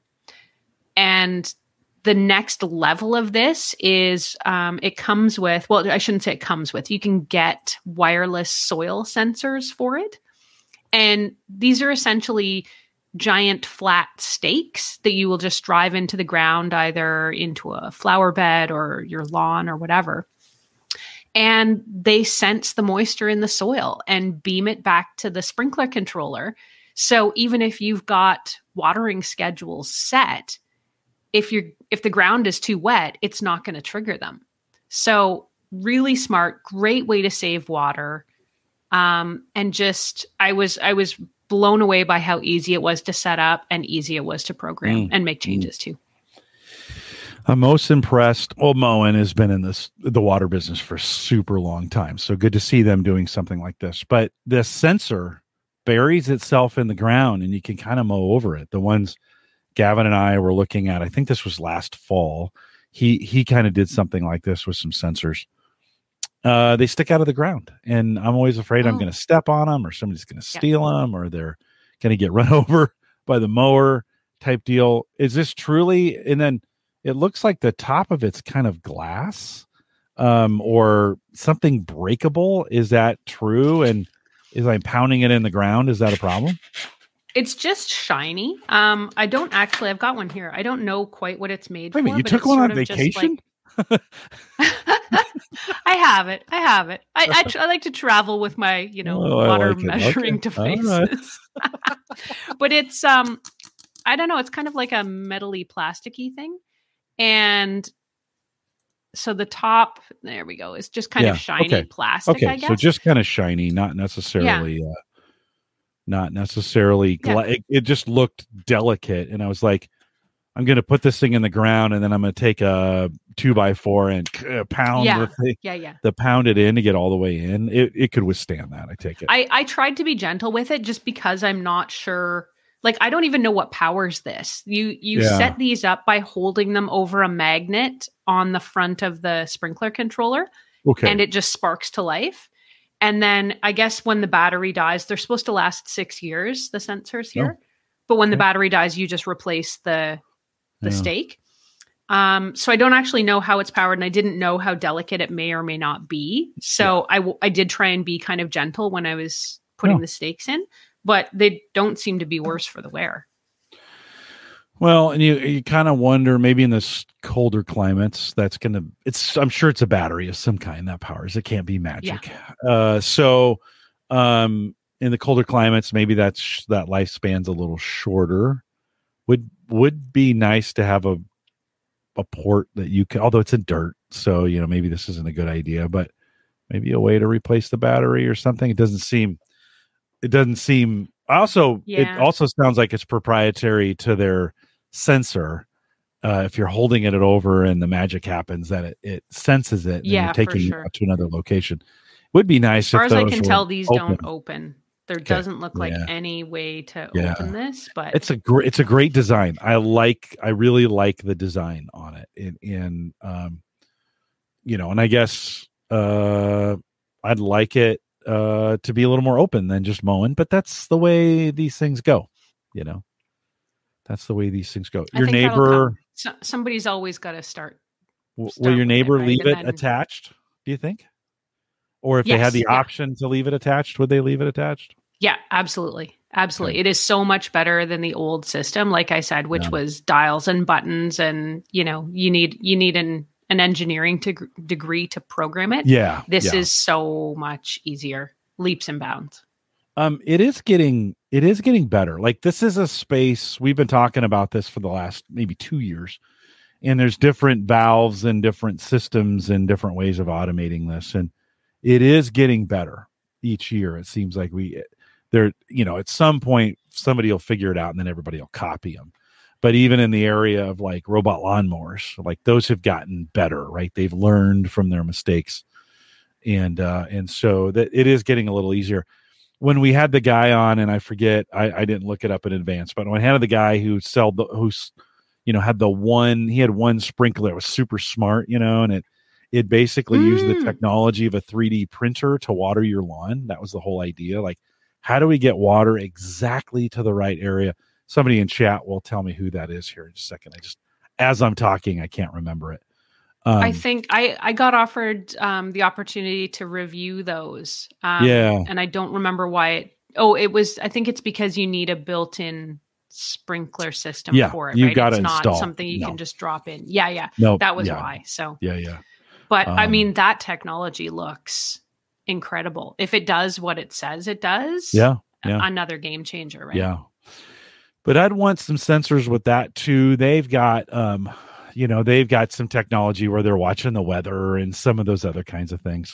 And the next level of this is um, it comes with, well, I shouldn't say it comes with, you can get wireless soil sensors for it. And these are essentially giant flat stakes that you will just drive into the ground, either into a flower bed or your lawn or whatever. And they sense the moisture in the soil and beam it back to the sprinkler controller. So even if you've got watering schedules set, if you're if the ground is too wet, it's not going to trigger them. So really smart, great way to save water. Um, and just I was I was blown away by how easy it was to set up and easy it was to program mm. and make changes mm. too. I'm most impressed. Well, Moen has been in this the water business for a super long time, so good to see them doing something like this. But the sensor buries itself in the ground, and you can kind of mow over it. The ones Gavin and I were looking at, I think this was last fall. He he kind of did something like this with some sensors. Uh, they stick out of the ground, and I'm always afraid oh. I'm going to step on them, or somebody's going to steal yeah. them, or they're going to get run over by the mower type deal. Is this truly? And then it looks like the top of it's kind of glass um, or something breakable. Is that true? And is I pounding it in the ground? Is that a problem? It's just shiny. Um, I don't actually, I've got one here. I don't know quite what it's made Wait for. Wait a minute, you took one on vacation? Like... I have it. I have it. I, I, I like to travel with my, you know, oh, water like measuring okay. devices. Right. But it's, um, I don't know. It's kind of like a metally plasticky thing. And so the top, there we go, is just kind yeah, of shiny okay. plastic, okay, I guess. So just kind of shiny, not necessarily, yeah. uh, not necessarily, gla- yeah. it, it just looked delicate. And I was like, I'm going to put this thing in the ground and then I'm going to take a two by four and uh, pound yeah. the thing, yeah, yeah. the pound it in to get all the way in. It, it could withstand that, I take it. I, I tried to be gentle with it just because I'm not sure. Like, I don't even know what powers this. You you yeah. set these up by holding them over a magnet on the front of the sprinkler controller. Okay. And it just sparks to life. And then I guess when the battery dies, they're supposed to last six years, the sensors here. Oh. But when okay. the battery dies, you just replace the the yeah. stake. Um, so I don't actually know how it's powered, and I didn't know how delicate it may or may not be. So yeah. I, w- I did try and be kind of gentle when I was putting oh. the stakes in. But they don't seem to be worse for the wear. Well, and you you kind of wonder, maybe in this colder climates, that's going to, it's, I'm sure it's a battery of some kind that powers. It can't be magic. Yeah. Uh, so um, in the colder climates, maybe that's, that lifespan's a little shorter. Would, would be nice to have a a port that you can, although it's in dirt, so you know maybe this isn't a good idea, but maybe a way to replace the battery or something. It doesn't seem. It doesn't seem. Also, Yeah. it also sounds like it's proprietary to their sensor. Uh, if you're holding it over and the magic happens, that it, it senses it. And Yeah, you're taking for it sure. out to another location. Would be nice. As far if as I those can were tell, these open. don't open. There Okay. doesn't look like Yeah. any way to Yeah. open this, but It's a great. It's a great design. I like. I really like the design on it. In, in um, you know, and I guess uh, I'd like it uh to be a little more open than just mowing. But that's the way these things go. You know, that's the way these things go. I Your think that'll neighbor. come. So, somebody's always got to start. W- start will your with it, neighbor right? leave And it then- attached? Do you think? Or if they had Yes, the yeah. option to leave it attached, would they leave it attached? Yeah, absolutely. Absolutely. Okay. It is so much better than the old system, like I said, which Yeah. was dials and buttons, and you know, you need you need an an engineering to, degree to program it. Yeah. This yeah. is so much easier, leaps and bounds. Um, it is getting it is getting better. Like this is a space we've been talking about this for the last maybe two years, and there's different valves and different systems and different ways of automating this, and it is getting better each year. It seems like we there, you know, at some point somebody will figure it out, and then everybody will copy them. But even in the area of like robot lawnmowers, like those have gotten better, right? They've learned from their mistakes, and uh, and so that it is getting a little easier. When we had the guy on, and I forget, I, I didn't look it up in advance, but when I had the guy who sold the, who's, you know, had the one, he had one sprinkler that was super smart, you know, and it, it basically mm. used the technology of a three D printer to water your lawn. That was the whole idea. Like, how do we get water exactly to the right area? Somebody in chat will tell me who that is here in just a second. I just, as I'm talking, I can't remember it. Um, I think I, I got offered um, the opportunity to review those. Um, yeah. And I don't remember why it, oh, it was, I think it's because you need a built-in sprinkler system yeah, for it. You right? got to It's install. not something you no. can just drop in. Yeah. Yeah. No, that was yeah. why. So, yeah, yeah. But um, I mean, that technology looks incredible. If it does what it says it does, yeah, yeah. another game changer, right? Yeah. But I'd want some sensors with that too. They've got, um, you know, they've got some technology where they're watching the weather and some of those other kinds of things.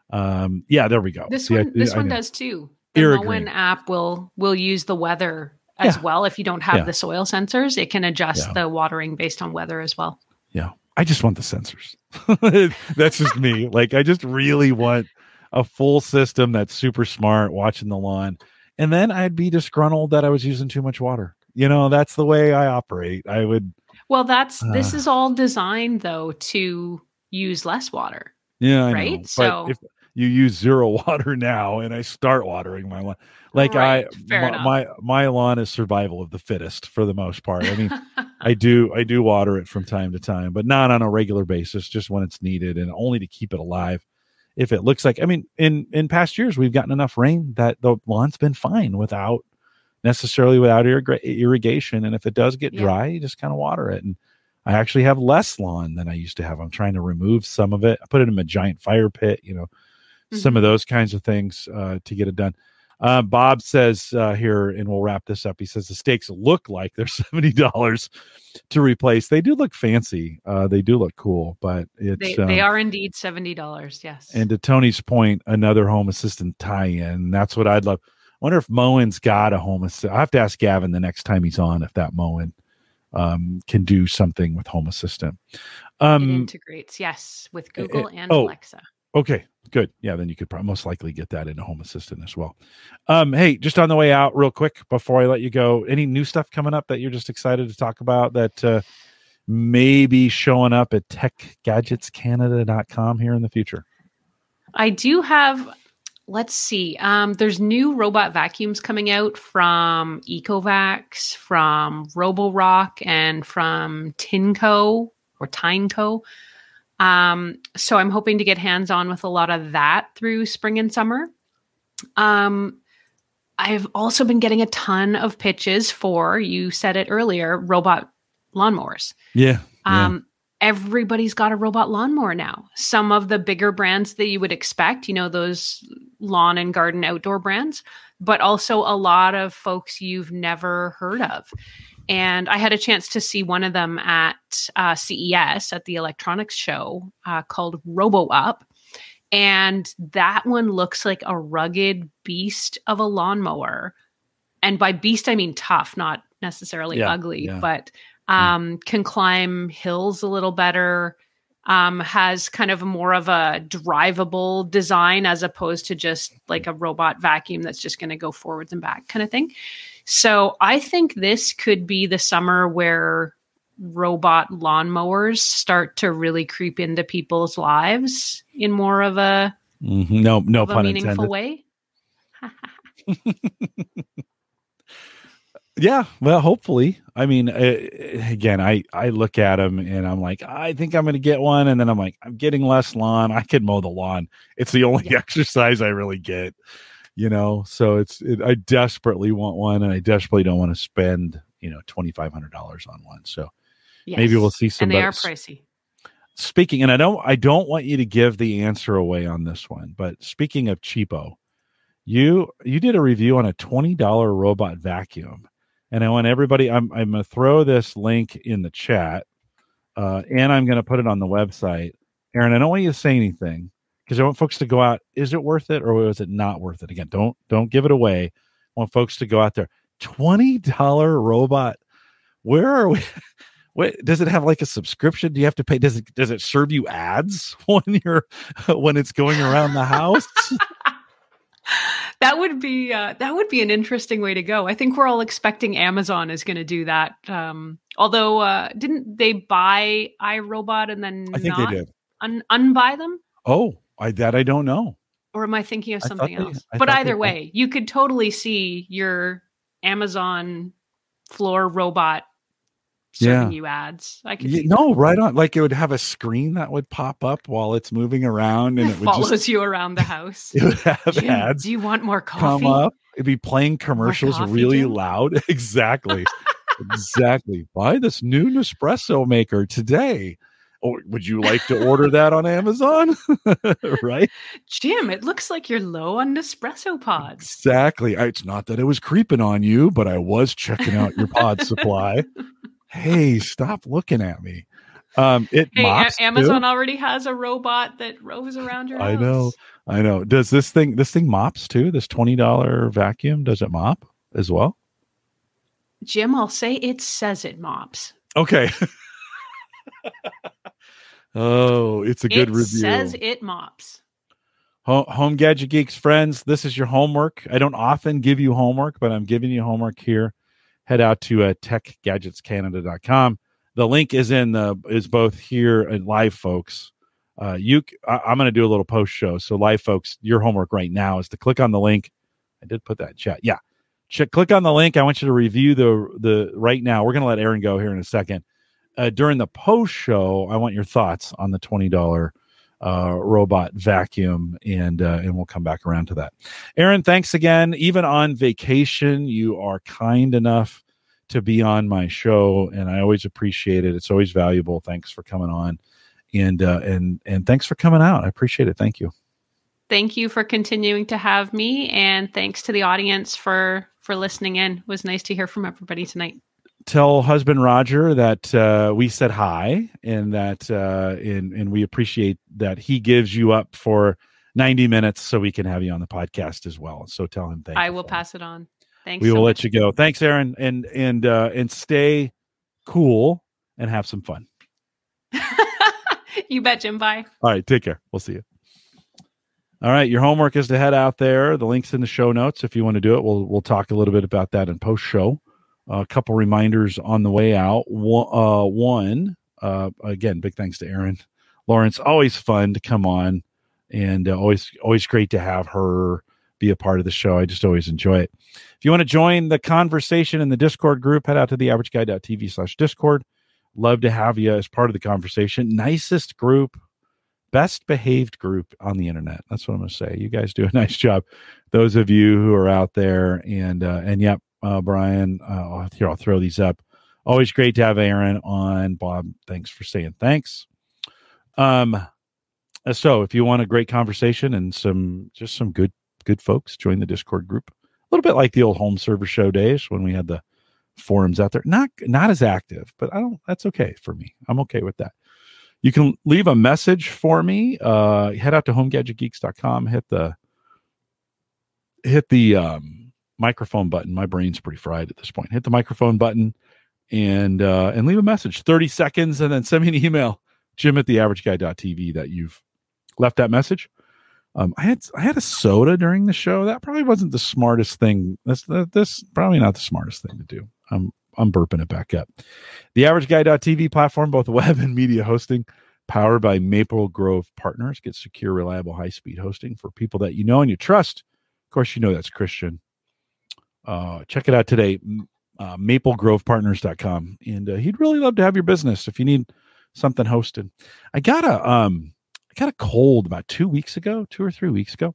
Um, yeah, there we go. This See, one, I, this I one know. does too. The Irrigreen. Moen app will will use the weather as Yeah. well. If you don't have Yeah. the soil sensors, it can adjust Yeah. the watering based on weather as well. Yeah, I just want the sensors. That's just me. Like, I just really want a full system that's super smart, watching the lawn, and then I'd be disgruntled that I was using too much water. You know, that's the way I operate. I would. Well, that's Uh, this is all designed though to use less water. Yeah, I Right? know. So- But if you use zero water now, and I start watering my lawn, like Right, I, fair my, enough. my my lawn is survival of the fittest for the most part. I mean, I do I do water it from time to time, but not on a regular basis, just when it's needed, and only to keep it alive. If it looks like, I mean, in in past years we've gotten enough rain that the lawn's been fine without necessarily without irrig- irrigation. And if it does get Yeah. dry, you just kind of water it. And I actually have less lawn than I used to have. I'm trying to remove some of it. I put it in a giant fire pit, you know, some of those kinds of things uh, to get it done. Uh, Bob says uh, here, and we'll wrap this up. He says the steaks look like they're seventy dollars to replace. They do look fancy. Uh, they do look cool, but it's They, um, they are indeed seventy dollars. Yes. And to Tony's point, another home assistant tie-in. That's what I'd love. I wonder if Moen's got a home assistant. I have to ask Gavin the next time he's on if that Moen um, can do something with Home Assistant. it Um, integrates, yes, with Google it- and oh. Alexa. Okay, good. Yeah, then you could probably most likely get that into Home Assistant as well. Um, hey, just on the way out, real quick, before I let you go, any new stuff coming up that you're just excited to talk about that uh, may be showing up at tech gadgets canada dot com here in the future? I do have, let's see, um, there's new robot vacuums coming out from Ecovacs, from Roborock, and from Tinco or Tineco. Um, so I'm hoping to get hands-on with a lot of that through spring and summer. Um, I've also been getting a ton of pitches for, you said it earlier, robot lawnmowers. Yeah. Um, everybody's got a robot lawnmower now. Some of the bigger brands that you would expect, you know, those lawn and garden outdoor brands, but also a lot of folks you've never heard of. And I had a chance to see one of them at uh, C E S at the electronics show uh, called RoboUp. And that one looks like a rugged beast of a lawnmower. And by beast, I mean tough, not necessarily Yeah, ugly, yeah. but um, can climb hills a little better, um, has kind of more of a drivable design as opposed to just like a robot vacuum that's just going to go forwards and back kind of thing. So I think this could be the summer where robot lawnmowers start to really creep into people's lives in more of a, Mm-hmm. No, no of a pun meaningful intended. way. Yeah, well, hopefully. I mean, uh, again, I I look at them and I'm like, I think I'm going to get one, and then I'm like, I'm getting less lawn. I could mow the lawn. It's the only Yeah. exercise I really get, you know. So it's it, I desperately want one, and I desperately don't want to spend you know twenty five hundred dollars on one. So Yes. maybe we'll see some. And they better- are pricey. Speaking, and I don't I don't want you to give the answer away on this one, but speaking of cheapo, you you did a review on a twenty dollar robot vacuum. And I want everybody, I'm, I'm going to throw this link in the chat, uh, and I'm going to put it on the website. Aaron, I don't want you to say anything because I want folks to go out. Is it worth it or is it not worth it? Again, don't don't give it away. I want folks to go out there. twenty dollar robot. Where are we? What, does it have like a subscription? Do you have to pay? Does it does it serve you ads when you're when it's going around the house? That would be uh, that would be an interesting way to go. I think we're all expecting Amazon is going to do that. Um, although, uh, didn't they buy iRobot and then I think not they did. Un- unbuy them? Oh, I that I don't know. Or am I thinking of I something thought they- else? I But thought either they- way, you could totally see your Amazon floor robot serving Yeah. you ads. I could Yeah, see no, right on. Like it would have a screen that would pop up while it's moving around, and that. it would follows just you around the house. it would have Jim, ads do you want more coffee? come up. It'd be playing commercials coffee, really Jim? loud. Exactly, exactly. Buy this new Nespresso maker today. Or would you like to order that on Amazon? Right? Jim, it looks like you're low on Nespresso pods. Exactly. I- It's not that it was creeping on you, but I was checking out your pod supply. Hey, stop looking at me. Um, it Hey, mops A- Amazon too. already has a robot that roves around your house. I know. I know. Does this thing this thing mops too? This twenty dollar vacuum, does it mop as well? Jim, I'll say it says it mops. Okay. Oh, it's a good it review. says it mops. Home, Home Gadget Geeks friends, this is your homework. I don't often give you homework, but I'm giving you homework here. Head out to uh, tech gadgets canada dot com. The link is in the is both here and live, folks. Uh, you, I, I'm going to do a little post show. So, live folks, your homework right now is to click on the link. I did put that in chat. Yeah, Check, click on the link. I want you to review the the right now. We're going to let Aaron go here in a second. Uh, during the post show, I want your thoughts on the twenty dollar uh, robot vacuum, and uh, and we'll come back around to that. Aaron, thanks again. Even on vacation, you are kind enough to be on my show, and I always appreciate it. It's always valuable. Thanks for coming on, and uh, and and thanks for coming out. I appreciate it. Thank you. Thank you for continuing to have me, and thanks to the audience for for listening in. It was nice to hear from everybody tonight. Tell husband Roger that uh, we said hi, and that uh, and and we appreciate that he gives you up for ninety minutes so we can have you on the podcast as well. So tell him thank you. I will for pass it on. Thanks. We so will much. let you go. Thanks, Aaron, and and uh, and stay cool and have some fun. You bet, Jim. Bye. All right, take care. We'll see you. All right, your homework is to head out there. The link's in the show notes if you want to do it. We'll we'll talk a little bit about that in post show. Uh, a couple reminders on the way out. One, uh, one uh, again, big thanks to Aaron Lawrence. Always fun to come on, and uh, always always great to have her be a part of the show. I just always enjoy it. If you want to join the conversation in the Discord group, head out to the average guy dot t v slash Discord. Love to have you as part of the conversation. Nicest group, best behaved group on the internet. That's what I'm going to say. You guys do a nice job. Those of you who are out there, and uh, and yep, uh, Brian, uh, here I'll throw these up. Always great to have Aaron on. Bob, thanks for saying thanks. Um, so if you want a great conversation and some just some good good folks, join the Discord group. A little bit like the old home server show days when we had the forums out there. Not not as active, but I don't. That's okay for me. I'm okay with that. You can leave a message for me. Uh, head out to home gadget geeks dot com. Hit the hit the um, microphone button. My brain's pretty fried at this point. Hit the microphone button and uh, and leave a message. thirty seconds, and then send me an email. Jim at the average guy dot t v that you've left that message. Um, I had I had a soda during the show. That probably wasn't the smartest thing. That's this probably not the smartest thing to do. I'm I'm burping it back up. The average guy dot t v platform, both web and media hosting, powered by Maple Grove Partners. Get secure, reliable, high speed hosting for people that you know and you trust. Of course, you know that's Christian. Uh, check it out today, uh, maple grove partners dot com, and uh, he'd really love to have your business if you need something hosted. I got a um. I got a cold about two weeks ago, two or three weeks ago.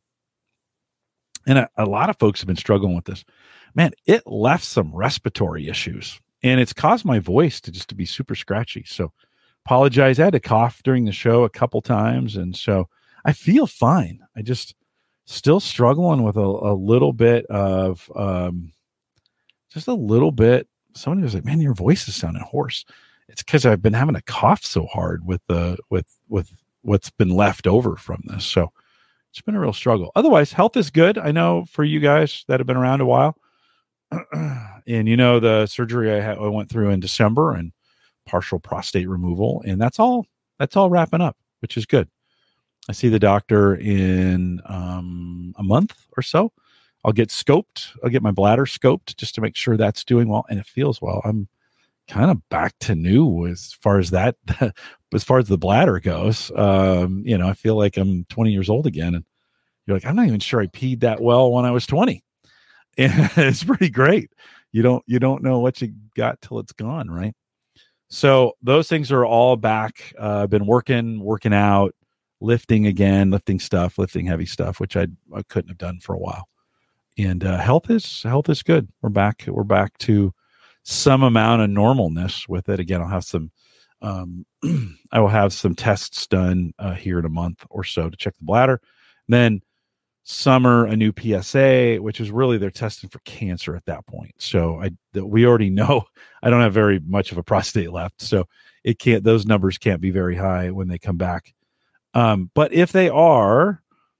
And a, a lot of folks have been struggling with this. Man, it left some respiratory issues and it's caused my voice to just to be super scratchy. So apologize. I had to cough during the show a couple times. And so I feel fine. I just still struggling with a, a little bit of, um, just a little bit. Somebody was like, man, your voice is sounding hoarse. It's because I've been having to cough so hard with the, with, with, what's been left over from this. So it's been a real struggle. Otherwise, health is good. I know for you guys that have been around a while. And you know, the surgery I, ha- I went through in December and partial prostate removal. And that's all, that's all wrapping up, which is good. I see the doctor in um, a month or so. I'll get scoped. I'll get my bladder scoped just to make sure that's doing well. And it feels well. I'm kind of back to new as far as that, as far as the bladder goes. Um, you know, I feel like I'm twenty years old again. And you're like, I'm not even sure I peed that well when I was twenty. And it's pretty great. You don't, you don't know what you got till it's gone. Right. So those things are all back. Uh, I've been working, working out, lifting again, lifting stuff, lifting heavy stuff, which I, I couldn't have done for a while. And uh, health is, health is good. We're back. We're back to some amount of normalness with it. Again, I'll have some, um, I will have some tests done uh, here in a month or so to check the bladder. And then summer, a new P S A, which is really they're testing for cancer at that point. So I, th- we already know I don't have very much of a prostate left. So it can't, those numbers can't be very high when they come back. Um, but if they are,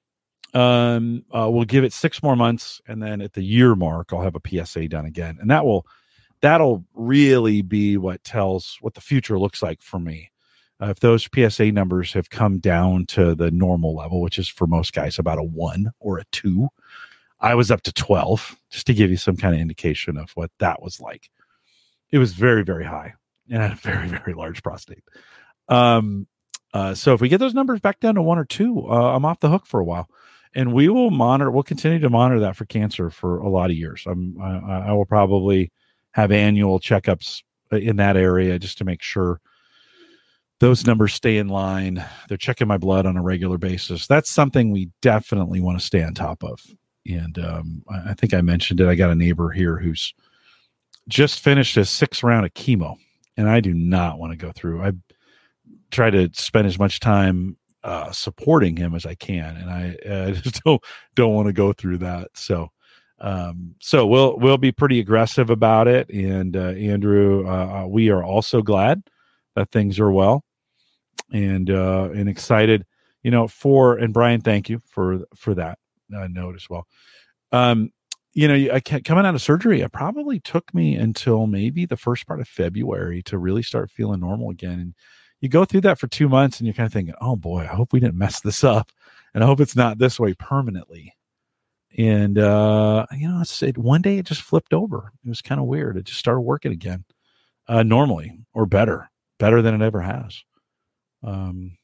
um, uh, we'll give it six more months. And then at the year mark, I'll have a P S A done again. And that will, that'll really be what tells what the future looks like for me. Uh, if those P S A numbers have come down to the normal level, which is for most guys about a one or a two, I was up to twelve, just to give you some kind of indication of what that was like. It was very, very high and I had a very, very large prostate. Um, uh, so if we get those numbers back down to one or two, uh, I'm off the hook for a while. And we will monitor, we'll continue to monitor that for cancer for a lot of years. I'm, I, I will probably have annual checkups in that area just to make sure those numbers stay in line. They're checking my blood on a regular basis. That's something we definitely want to stay on top of. And um, I think I mentioned it. I got a neighbor here who's just finished a six round of chemo, and I do not want to go through. I try to spend as much time uh, supporting him as I can, and I, I just don't don't want to go through that. So. Um, so we'll, we'll be pretty aggressive about it. And, uh, Andrew, uh, we are also glad that things are well and, uh, and excited, you know, for, and Brian, thank you for, for that uh, note as well. Um, you know, I can't, coming out of surgery, it probably took me until maybe the first part of February to really start feeling normal again. And you go through that for two months and you're kind of thinking, oh boy, I hope we didn't mess this up and I hope it's not this way permanently. And, uh, you know, it's, it, one day it just flipped over. It was kind of weird. It just started working again, uh, normally or better, better than it ever has. Um,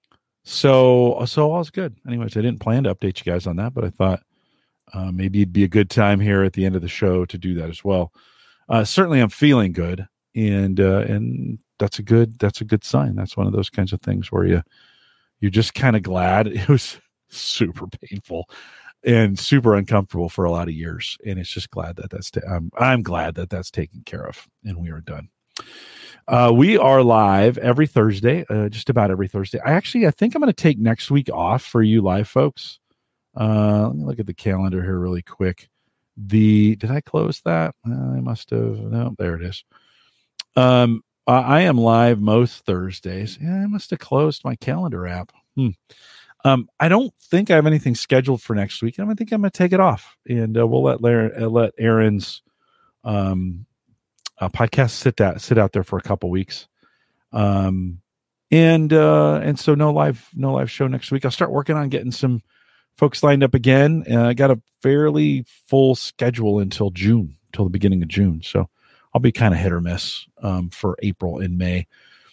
so, so all's good. Anyways, I didn't plan to update you guys on that, but I thought, uh, maybe it'd be a good time here at the end of the show to do that as well. Uh, certainly I'm feeling good and, uh, and that's a good, that's a good sign. That's one of those kinds of things where you, you're just kind of glad. It was super painful and super uncomfortable for a lot of years. And it's just glad that that's, ta- I'm, I'm glad that that's taken care of and we are done. Uh, we are live every Thursday, uh, just about every Thursday. I actually, I think I'm going to take next week off for you live folks. Uh, let me look at the calendar here really quick. the did I close that? Uh, I must have. No, there it is. Um, I, I am live most Thursdays. Yeah, I must have closed my calendar app. Hmm. Um, I don't think I have anything scheduled for next week. I think I'm going to take it off, and uh, we'll let Lar- uh, let Aaron's um, uh, podcast sit that sit out there for a couple weeks. Um, and uh, and so no live no live show next week. I'll start working on getting some folks lined up again. Uh, I got a fairly full schedule until June, till the beginning of June. So I'll be kind of hit or miss um, for April and May.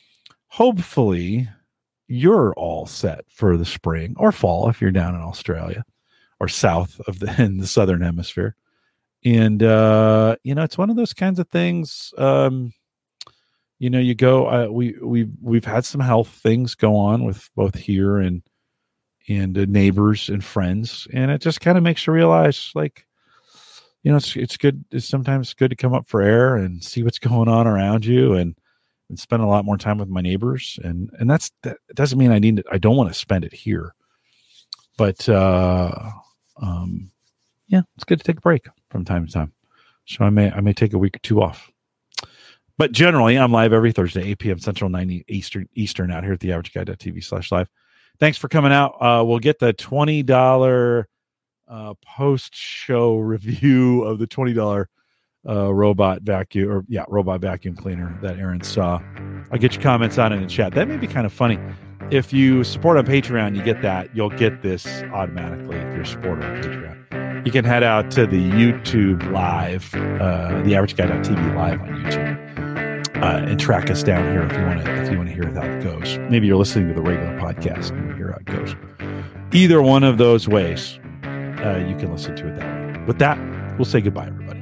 Hopefully, you're all set for the spring or fall if you're down in Australia or south of the in the southern hemisphere. And uh, you know, it's one of those kinds of things. Um, you know, you go. Uh, we we we've had some health things go on with both here and and uh, neighbors and friends, and it just kind of makes you realize, like, you know, it's it's good. It's sometimes good to come up for air and see what's going on around you, and and spend a lot more time with my neighbors. And and that's that doesn't mean I need to, I don't want to spend it here, but uh, um, yeah, it's good to take a break from time to time. So I may I may take a week or two off. But generally, I'm live every Thursday, eight p.m. Central, nine Eastern, Eastern out here at the average guy dot t v slash live. Thanks for coming out. Uh, we'll get the twenty dollars uh, post-show review of the twenty dollars uh, robot vacuum, or yeah, robot vacuum cleaner that Aaron saw. I'll get your comments on it in the chat. That may be kind of funny. If you support on Patreon, you get that. You'll get this automatically if you're a supporter on Patreon. You can head out to the YouTube live, uh, the average guy dot t v live on YouTube. Uh, and track us down here if you want to if you want to hear how it goes. Maybe you're listening to the regular podcast and you hear how it goes. Either one of those ways, uh, you can listen to it that way. With that, we'll say goodbye, everybody.